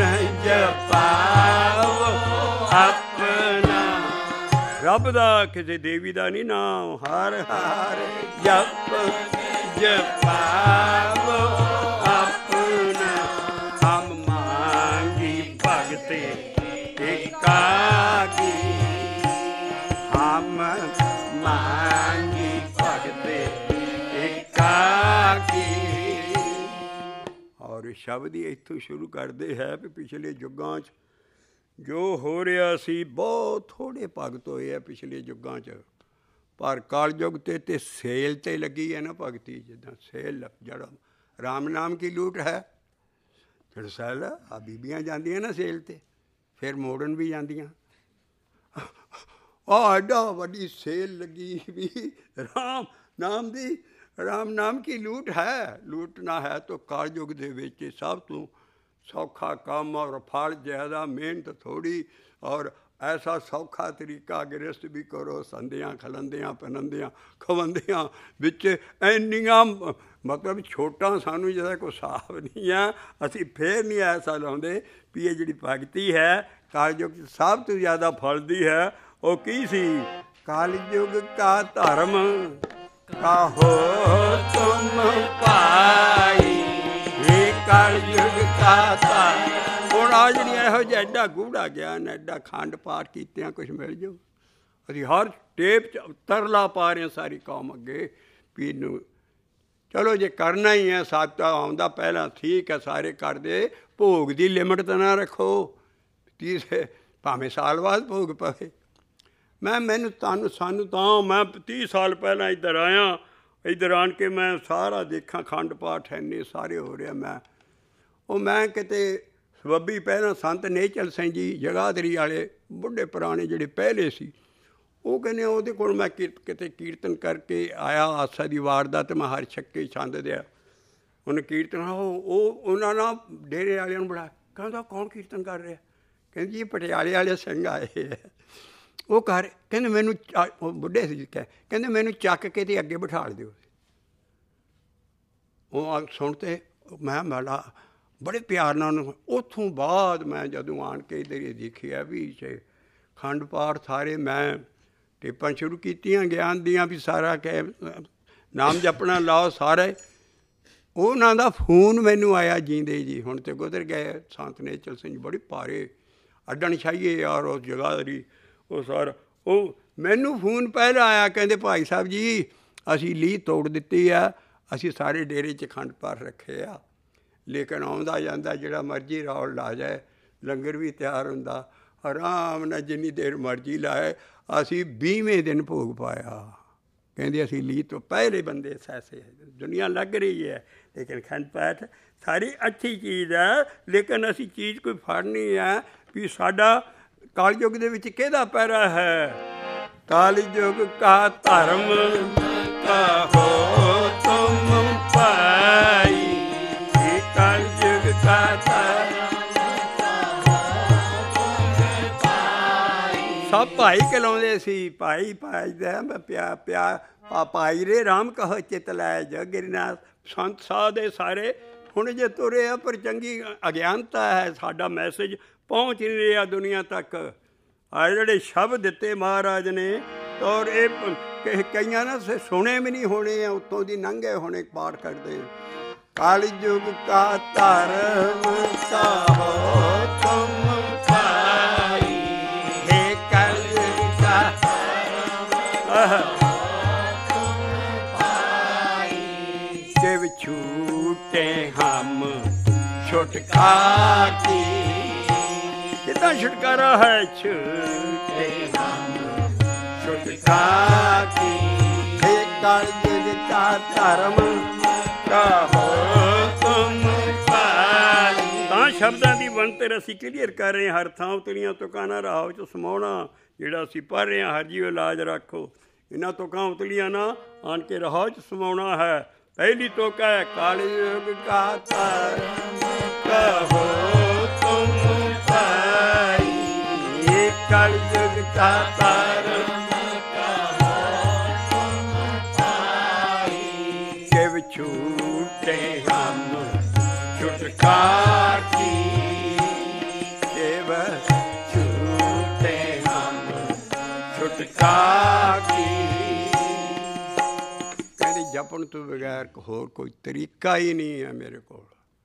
ਜਪਾਵ ਆਪਣਾ। ਰੱਬ ਦਾ ਕਿਸੇ ਦੇਵੀ ਦਾ ਨਹੀਂ ਨਾਮ। ਹਰ ਹਰ ਜਪ ਜਪਾਵ ਆਪਣਾ। ਹਮ ਮਾਂਗੀ ਭਗਤੇ ਏਕਾਗੀ, ਹਮ ਮਾਂਗੀ ਭਗਤੇ ਏਕਾਗੀ। ਔਰ ਸ਼ਬਦ ਹੀ ਇੱਥੋਂ ਸ਼ੁਰੂ ਕਰਦੇ ਹੈ ਵੀ ਪਿਛਲੇ ਯੁੱਗਾਂ 'ਚ ਜੋ ਹੋ ਰਿਹਾ ਸੀ, ਬਹੁਤ ਥੋੜ੍ਹੇ ਭਗਤ ਹੋਏ ਆ ਪਿਛਲੇ ਯੁੱਗਾਂ 'ਚ। ਪਰ ਕਲਯੁੱਗ 'ਤੇ ਤੇ ਸੇਲ 'ਤੇ ਲੱਗੀ ਹੈ ਨਾ ਭਗਤੀ। ਜਿੱਦਾਂ ਸੇਲ ਜਿਹੜਾ ਰਾਮ ਨਾਮ ਕੀ ਲੂਟ ਹੈ, ਜਿਹੜਾ ਸੈਲ ਆ ਬੀਬੀਆਂ ਜਾਂਦੀਆਂ ਨਾ ਸੇਲ 'ਤੇ, ਫਿਰ ਮੋੜਨ ਵੀ ਜਾਂਦੀਆਂ। ਆਹ ਐਡਾ ਵੱਡੀ ਸੇਲ ਲੱਗੀ ਵੀ ਰਾਮ ਨਾਮ ਦੀ, ਰਾਮ ਨਾਮ ਕੀ ਲੂਟ ਹੈ। ਲੂਟਣਾ ਹੈ ਤਾਂ ਕਲਯੁੱਗ ਦੇ ਵਿੱਚ ਸਭ ਤੋਂ ਸੌਖਾ ਕੰਮ ਔਰ ਫਲ ਜ਼ਿਆਦਾ, ਮਿਹਨਤ ਥੋੜ੍ਹੀ। ਔਰ ਐਸਾ ਸੌਖਾ ਤਰੀਕਾ ਗ੍ਰਸਤ ਵੀ ਕਰੋ, ਸੰਦਿਆਂ ਖਲੰਦਿਆਂ ਪਨੰਦਿਆਂ ਖਵੰਦਿਆਂ ਵਿੱਚ ਇੰਨੀਆਂ ਮਤਲਬ ਛੋਟਾਂ ਸਾਨੂੰ ਜਿਹਦਾ ਕੋਈ ਹਿਸਾਬ ਨਹੀਂ ਆ। ਅਸੀਂ ਫੇਰ ਨਹੀਂ ਐਸਾ ਲਾਉਂਦੇ ਵੀ ਇਹ ਜਿਹੜੀ ਭਗਤੀ ਹੈ ਕਲਯੁੱਗ 'ਚ ਸਭ ਤੋਂ ਜ਼ਿਆਦਾ ਫਲਦੀ ਹੈ। ਉਹ ਕੀ ਸੀ? ਕਲਯੁੱਗ ਕਾ ਧਰਮ ਕਾਹੋ ਤੁਮ ਭਾਈ, ਇਹ ਕਲਯੁੱਗ ਕਾ ਧਰਮ। ਹੁਣ ਆ ਜਿਹੜੀਆਂ ਇਹੋ ਜਿਹਾ ਐਡਾ ਗੂੜਾ ਗਿਆਨ, ਐਡਾ ਖੰਡ ਪਾਠ ਕੀਤਿਆਂ ਕੁਛ ਮਿਲ ਜਾਓ। ਅਸੀਂ ਹਰ ਟੇਪ 'ਚ ਤਰਲਾ ਪਾ ਰਹੇ ਹਾਂ ਸਾਰੀ ਕੌਮ ਅੱਗੇ ਵੀ ਨੂੰ ਚਲੋ ਜੇ ਕਰਨਾ ਹੀ ਹੈ, ਸਾਤਾ ਆਉਂਦਾ ਪਹਿਲਾਂ ਠੀਕ ਹੈ, ਸਾਰੇ ਕਰਦੇ। ਭੋਗ ਦੀ ਲਿਮਟ ਤਾਂ ਨਾ ਰੱਖੋ, ਤੀਸਰੇ ਭਾਵੇਂ ਸਾਲ ਬਾਅਦ ਭੋਗ ਪਵੇ। ਮੈਂ ਮੈਨੂੰ ਤੁਹਾਨੂੰ ਸਾਨੂੰ ਤਾਂ ਮੈਂ ਤੀਹ ਸਾਲ ਪਹਿਲਾਂ ਇੱਧਰ ਆਇਆ, ਇੱਧਰ ਆਣ ਕੇ ਮੈਂ ਸਾਰਾ ਦੇਖਾਂ ਖੰਡ ਪਾਠ ਇੰਨੇ ਸਾਰੇ ਹੋ ਰਿਹਾ। ਮੈਂ ਉਹ ਮੈਂ ਕਿਤੇ ਸਬੱਬੀ ਪਹਿਲਾਂ ਸੰਤ ਨੇਚਲ ਸਿੰਘ ਜੀ ਜਗਾਦਰੀ ਵਾਲੇ ਬੁੱਢੇ ਪੁਰਾਣੇ ਜਿਹੜੇ ਪਹਿਲੇ ਸੀ, ਉਹ ਕਹਿੰਦੇ ਉਹਦੇ ਕੋਲ ਮੈਂ ਕੀਰਤ ਕਿਤੇ ਕੀਰਤਨ ਕਰਕੇ ਆਇਆ ਆਸਾ ਦੀ ਵਾਰ ਦਾ, ਅਤੇ ਮੈਂ ਹਰ ਛੱਕੇ ਛੰਦ ਦਿਆ। ਉਹਨੇ ਕੀਰਤਨ ਉਹ ਉਹ ਉਹਨਾਂ ਨਾਲ ਡੇਰੇ ਵਾਲਿਆਂ ਨੂੰ ਬੁਲਾਇਆ, ਕਹਿੰਦਾ ਕੌਣ ਕੀਰਤਨ ਕਰ ਰਿਹਾ? ਕਹਿੰਦੀ ਜੀ ਪਟਿਆਲੇ ਵਾਲੇ ਸਿੰਘ ਆਏ ਹੈ। ਉਹ ਕਰ ਕਹਿੰਦੇ ਮੈਨੂੰ ਉਹ ਬੁੱਢੇ ਸੀ ਕਹਿ ਕਹਿੰਦੇ ਮੈਨੂੰ ਚੱਕ ਕੇ ਅਤੇ ਅੱਗੇ ਬਿਠਾ ਦਿਓ। ਉਹ ਸੁਣ ਤੇ ਮੈਂ ਬੜਾ ਬੜੇ ਪਿਆਰ ਨਾਲ ਉਹਨੂੰ। ਉੱਥੋਂ ਬਾਅਦ ਮੈਂ ਜਦੋਂ ਆਣ ਕੇ ਇੱਧਰ ਇਹ ਦੇਖਿਆ ਵੀ ਖੰਡ ਪਾਠ ਸਾਰੇ ਮੈਂ ਟੇਪਾਂ ਸ਼ੁਰੂ ਕੀਤੀਆਂ ਗਿਆਨ ਦੀਆਂ ਵੀ ਸਾਰਾ ਕਹਿ ਨਾਮ ਜਪਣਾ ਲਾਓ ਸਾਰੇ। ਉਹਨਾਂ ਦਾ ਫੋਨ ਮੈਨੂੰ ਆਇਆ ਜੀਂਦੇ ਜੀ, ਹੁਣ ਤਾਂ ਗੁਜ਼ਰ ਗਏ ਸੰਤ ਨੇਚਲ ਸਿੰਘ ਬੜੀ ਭਾਰੇ ਅੱਡਣ ਛਾਈਏ ਯਾਰ ਉਸ ਜਗਾਦਰੀ। ਉਹ ਸਾਰਾ ਉਹ ਮੈਨੂੰ ਫੋਨ ਪਹਿਲਾਂ ਆਇਆ, ਕਹਿੰਦੇ ਭਾਈ ਸਾਹਿਬ ਜੀ ਅਸੀਂ ਲੀਹ ਤੋੜ ਦਿੱਤੀ ਆ, ਅਸੀਂ ਸਾਰੇ ਡੇਰੇ 'ਚ ਖੰਡ ਪਾਠ ਰੱਖੇ ਆ, ਲੇਕਿਨ ਆਉਂਦਾ ਜਾਂਦਾ ਜਿਹੜਾ ਮਰਜ਼ੀ ਰੌਲ ਲਾ ਜਾਏ, ਲੰਗਰ ਵੀ ਤਿਆਰ ਹੁੰਦਾ ਆਰਾਮ ਨਾਲ ਜਿੰਨੀ ਦੇਰ ਮਰਜ਼ੀ ਲਾਏ। ਅਸੀਂ ਵੀਹਵੇਂ ਦਿਨ ਭੋਗ ਪਾਇਆ। ਕਹਿੰਦੇ ਅਸੀਂ ਲੀਹ ਤੋਂ ਪਹਿਲੇ ਬੰਦੇ ਸੈਸੇ। ਦੁਨੀਆ ਲੱਗ ਰਹੀ ਹੈ ਲੇਕਿਨ ਖੰਡ ਪਾਠ ਸਾਰੀ ਅੱਛੀ ਚੀਜ਼ ਹੈ, ਲੇਕਿਨ ਅਸੀਂ ਚੀਜ਼ ਕੋਈ ਫੜਨੀ ਹੈ ਵੀ ਸਾਡਾ ਕਲਯੁੱਗ ਦੇ ਵਿੱਚ ਕਿਹਦਾ ਪੈਰਾ ਹੈ? ਕਲਯੁੱਗ ਕਾ ਧਰਮ ਕਾਹੋ ਤੁਮ ਭਾਈ, ਇਹ ਕਲਯੁੱਗ ਕਾ ਧਰਮ ਸਭ ਭਾਈ ਕਹਿਲਾਉਂਦੇ ਸੀ। ਭਾਈ ਭਾਈ ਦਾ ਪਿਆ ਪਿਆ ਭਾਈ ਰੇ ਰਾਮ ਕਹੋ ਚਿਤ ਲੈ ਜੋ ਗਿਰਨਾਥ। ਸੰਤ ਸਾਧ ਦੇ ਸਾਰੇ ਹੁਣ ਜੇ ਤੁਰੇ ਆ, ਪਰ ਚੰਗੀ ਅਗਿਆਨਤਾ ਹੈ, ਸਾਡਾ ਮੈਸੇਜ ਪਹੁੰਚ ਨਹੀਂ ਰਿਹਾ ਦੁਨੀਆ ਤੱਕ। ਆ ਜਿਹੜੇ ਸ਼ਬਦ ਦਿੱਤੇ ਮਹਾਰਾਜ ਨੇ, ਔਰ ਇਹ ਕਈਆਂ ਨਾ ਸੁਣੇ ਵੀ ਨਹੀਂ ਹੋਣੇ ਆ, ਉੱਤੋਂ ਦੀ ਲੰਘੇ ਹੋਣੇ ਪਾਠ ਕਰਦੇ। ਕਲਯੁੱਗ ਕਾ ਧਰਮ ਕਾਹੋ ਤੁਮ ਭਾਈ, ਹੇ ਕਲਯੁੱਗ ਕਾ ਧਰਮ शिव छूटे हम छुटका की। का छुटकारा है। छूटे छुटका की कल युग का धर्म कहो तुम पाई। ਤਾਂ ਸ਼ਬਦਾਂ ਦੀ ਬਣਤਰ ਅਸੀਂ ਕਲੀਅਰ ਕਰ ਰਹੇ ਹਾਂ। ਹਰ ਥਾਂ ਉਤਲੀਆਂ ਤੁਕਾਂ ਨਾ ਰਾਹ 'ਚ ਸਮਾਉਣਾ। ਜਿਹੜਾ ਅਸੀਂ ਪੜ੍ਹ ਰਹੇ ਹਾਂ, ਹਰ ਜੀਓ ਲਾਜ ਰੱਖੋ। ਇਹਨਾਂ ਤੁਕਾਂ ਉਤਲੀਆਂ ਨਾ ਆਣ ਕੇ ਰਾਹ 'ਚ ਸਮਾਉਣਾ ਹੈ। ਪਹਿਲੀ ਤੁਕ ਹੈ ਕਲ ਯੁਗ ਕਾ ਧਰਮ ਕਹੋ ਤੁਮ ਪਾਈ। ਕਲ ਯੁਗ ਕਾ ਧਰਮ छूटे हम छुटका की देव छूटे हम छुटका की। कहते जपन तो बगैर होर कोई तरीका ही नहीं है मेरे को।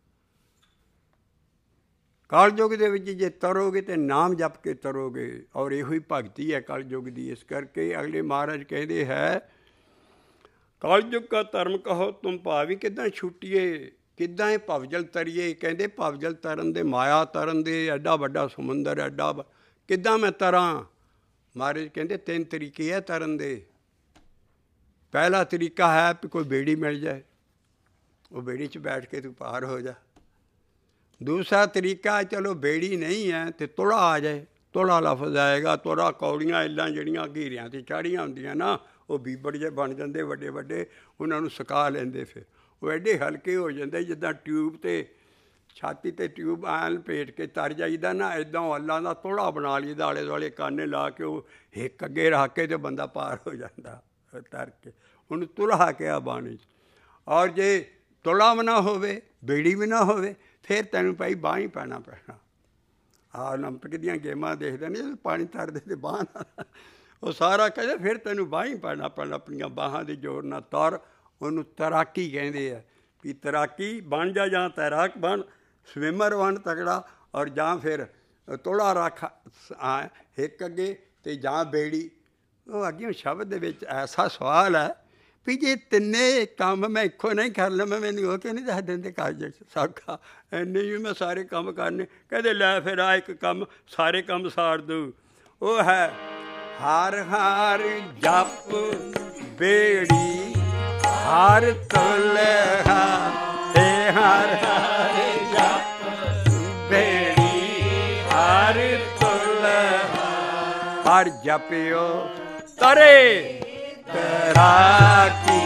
कलयुग ਦੇ ਵਿੱਚ ਜੇ ਤਰੋਗੇ ਤੇ ਨਾਮ ਜਪ ਕੇ ਤਰੋਗੇ ਔਰ ਇਹੋ ਹੀ ਭਗਤੀ ਹੈ ਕਲਯੁਗ ਦੀ। ਇਸ ਕਰਕੇ ਅਗਲੇ ਮਹਾਰਾਜ ਕਹਿੰਦੇ ਹੈ ਕਲਯੁਗ ਕਾ ਧਰਮ ਕਹੋ ਤੁਮ ਭਾਵੀ। ਕਿੱਦਾਂ ਛੁੱਟੀਏ, ਕਿੱਦਾਂ ਇਹ ਭਵਜਲ ਤਰੀਏ। ਕਹਿੰਦੇ ਭਵਜਲ ਤਰਨ ਦੇ, ਮਾਇਆ ਤਰਨ ਦੇ, ਐਡਾ ਵੱਡਾ ਸਮੁੰਦਰ, ਐਡਾ ਕਿੱਦਾਂ ਮੈਂ ਤਰਾਂ। ਮਹਾਰਾਜ ਕਹਿੰਦੇ ਤਿੰਨ ਤਰੀਕੇ ਹੈ ਤਰਨ ਦੇ। ਪਹਿਲਾ ਤਰੀਕਾ ਹੈ ਵੀ ਕੋਈ ਬੇੜੀ ਮਿਲ ਜਾਏ, ਉਹ ਬੇੜੀ 'ਚ ਬੈਠ ਕੇ ਤੂੰ ਪਾਰ ਹੋ ਜਾ। ਦੂਸਰਾ ਤਰੀਕਾ ਚਲੋ ਬੇੜੀ ਨਹੀਂ ਹੈ ਅਤੇ ਤੁੜਾ ਆ ਜਾਏ। ਤੁੜਾ ਲਫਜ਼ ਆਏਗਾ। ਤੁੜਾ ਕੌੜੀਆਂ ਇੱਲਾਂ ਜਿਹੜੀਆਂ ਘੀਰਿਆਂ 'ਤੇ ਚਾੜੀਆਂ ਹੁੰਦੀਆਂ ਨਾ, ਉਹ ਬੀਬੜ ਜਿਹੇ ਬਣ ਜਾਂਦੇ ਵੱਡੇ ਵੱਡੇ, ਉਹਨਾਂ ਨੂੰ ਸੁਕਾ ਲੈਂਦੇ। ਫਿਰ ਉਹ ਐਡੇ ਹਲਕੇ ਹੋ ਜਾਂਦੇ ਜਿੱਦਾਂ ਟਿਊਬ 'ਤੇ ਛਾਤੀ 'ਤੇ ਟਿਊਬ ਐਂ ਲਪੇਟ ਕੇ ਤਰ ਜਾਈਦਾ ਨਾ, ਇੱਦਾਂ ਅੱਲਾਂ ਦਾ ਤੁੜਾ ਬਣਾ ਲਈਦਾ। ਆਲੇ ਦੁਆਲੇ ਕਾਨੇ ਲਾ ਕੇ ਉਹ ਹਿੱਕ ਅੱਗੇ ਰੱਖ ਕੇ ਅਤੇ ਬੰਦਾ ਪਾਰ ਹੋ ਜਾਂਦਾ ਤਰ ਕੇ। ਉਹਨੂੰ ਤੁਲਹਾ ਕਿਹਾ ਬਾਣੀ 'ਚ। ਔਰ ਜੇ ਤੁਲਾ ਵੀ ਨਾ ਹੋਵੇ, ਬੇੜੀ ਵੀ ਨਾ ਹੋਵੇ, ਫਿਰ ਤੈਨੂੰ ਭਾਈ ਬਾਂਹ ਹੀ ਪੈਣਾ ਪੈਣਾ। ਆਹ ਓਲੰਪਿਕ ਦੀਆਂ ਗੇਮਾਂ ਦੇਖਦੇ ਨੇ ਜਦੋਂ ਪਾਣੀ ਤਰਦੇ ਅਤੇ ਬਾਂਹ ਨਾਲ ਉਹ ਸਾਰਾ ਕਹਿੰਦੇ ਫਿਰ ਤੈਨੂੰ ਬਾਂਹ ਹੀ ਪੈਣਾ ਪੈਣਾ। ਆਪਣੀਆਂ ਬਾਹਾਂ ਦੇ ਜ਼ੋਰ ਨਾਲ ਤਰ। ਉਹਨੂੰ ਤੈਰਾਕੀ ਕਹਿੰਦੇ ਆ ਵੀ ਤੈਰਾਕੀ ਬਣ ਜਾ, ਜਾਂ ਤੈਰਾਕ ਬਣ, ਸਵਿਮਰ ਬਣ ਤਕੜਾ, ਔਰ ਜਾਂ ਫਿਰ ਤੋੜਾ ਰੱਖ ਹਿੱਕ ਅੱਗੇ ਅਤੇ ਜਾਂ ਬੇੜੀ। ਉਹ ਅੱਗੇ ਸ਼ਬਦ ਦੇ ਵਿੱਚ ਐਸਾ ਸਵਾਲ ਹੈ ਵੀ ਜੇ ਤਿੰਨੇ ਕੰਮ ਮੈਂ ਇੱਕੋ ਨਹੀਂ ਕਰ ਲਵਾਂ, ਮੈਨੂੰ ਉਹ ਕਿਉਂ ਨਹੀਂ ਦੱਸ ਦਿੰਦੇ ਕਾਜ ਸੌਖਾ ਇੰਨੇ ਹੀ ਮੈਂ ਸਾਰੇ ਕੰਮ ਕਰਨੇ। ਕਹਿੰਦੇ ਲੈ ਫਿਰ ਆ ਇੱਕ ਕੰਮ ਸਾਰੇ ਕੰਮ ਸਾੜ ਦੂ। ਉਹ ਹੈ ਹਰ ਹਰ ਜਪ ਬੇੜੀ ਹਰ ਤੁਲਹਾ। ਤੇ ਹਰ ਹਰ ਜਪ ਬੇੜੀ ਹਰ ਤੁਲਹਾ। ਹਰ ਜਪਿਓ ਤਰੇ ਤੈਰਾਕੀ।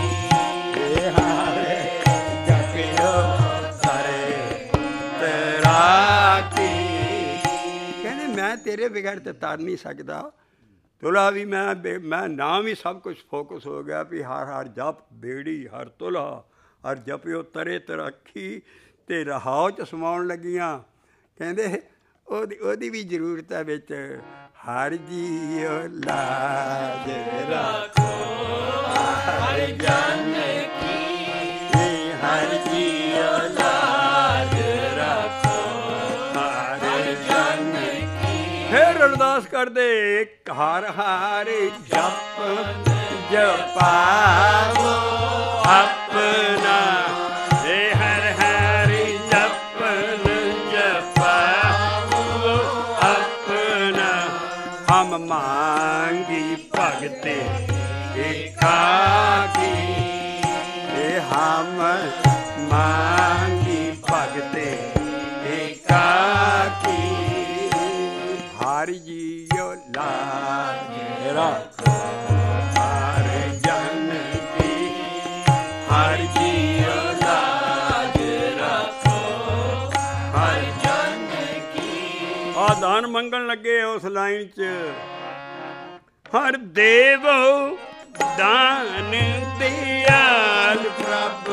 ਹਰ ਜਪਿਓ ਤਰੇ ਤੈਰਾਕੀ। ਕਹਿੰਦੇ ਮੈਂ ਤੇਰੇ ਬਗੈਰ ਤੇ ਤਰ ਨਹੀਂ ਸਕਦਾ। ਤੁਲਾ ਵੀ ਮੈਂ ਮੈਂ ਨਾਮ ਵੀ ਸਭ ਕੁਛ ਫੋਕਸ ਹੋ ਗਿਆ ਵੀ ਹਰ ਹਰ ਜਪ ਬੇੜੀ ਹਰ ਤੁਲਹਾ। ਹਰ ਜਪਿਓ ਤਰੇ ਤੈਰਾਕੀ। ਅਤੇ ਰਹਾਓ 'ਚ ਸਮਾਉਣ ਲੱਗੀਆਂ। ਕਹਿੰਦੇ ਉਹਦੀ ਉਹਦੀ ਵੀ ਜ਼ਰੂਰਤ ਹੈ ਵਿੱਚ। ਹਰ ਜੀਓ ਲਾਜ ਰੱਖੋ ਹਰ ਜਨ ਕੀ। ਹਰ ਜੀਓ ਲਾਜ ਰੱਖੋ ਹਰ ਜਨ ਕੀ। ਫਿਰ ਅਰਦਾਸ ਕਰਦੇ ਹਰ ਹਰ ਜਪ ਜਪਾਵੋ ਆਪਣਾ। ਤੇ ਹਰ ਹਰ ਜਪਨ ਜਪਾਵੋ ਆਪਣਾ। ਹਮ ਮਾਂਗੀ ਭਗਤੇ ਏਕਾਕੀ। ਇਹ ਹਮ ਮਾਂਗੀ ਭਗਤੇ ਏਕਾਕੀ। ਹਰ ਜੀਓ ਲਾਜ ਰੱਖੋ ਹਰ ਜਨ ਕੀ। ਹਰ ਜੀਓ ਲਾਜ ਰੱਖੋ ਹਰ ਜਨ ਕੀ। ਆ ਦਾਨ ਮੰਗਣ ਲੱਗੇ ਉਸ ਲਾਈਨ 'ਚ। ਹਰ ਦੇਵੋ ਦਾਨ ਦਿਆਲ ਪ੍ਰਭ।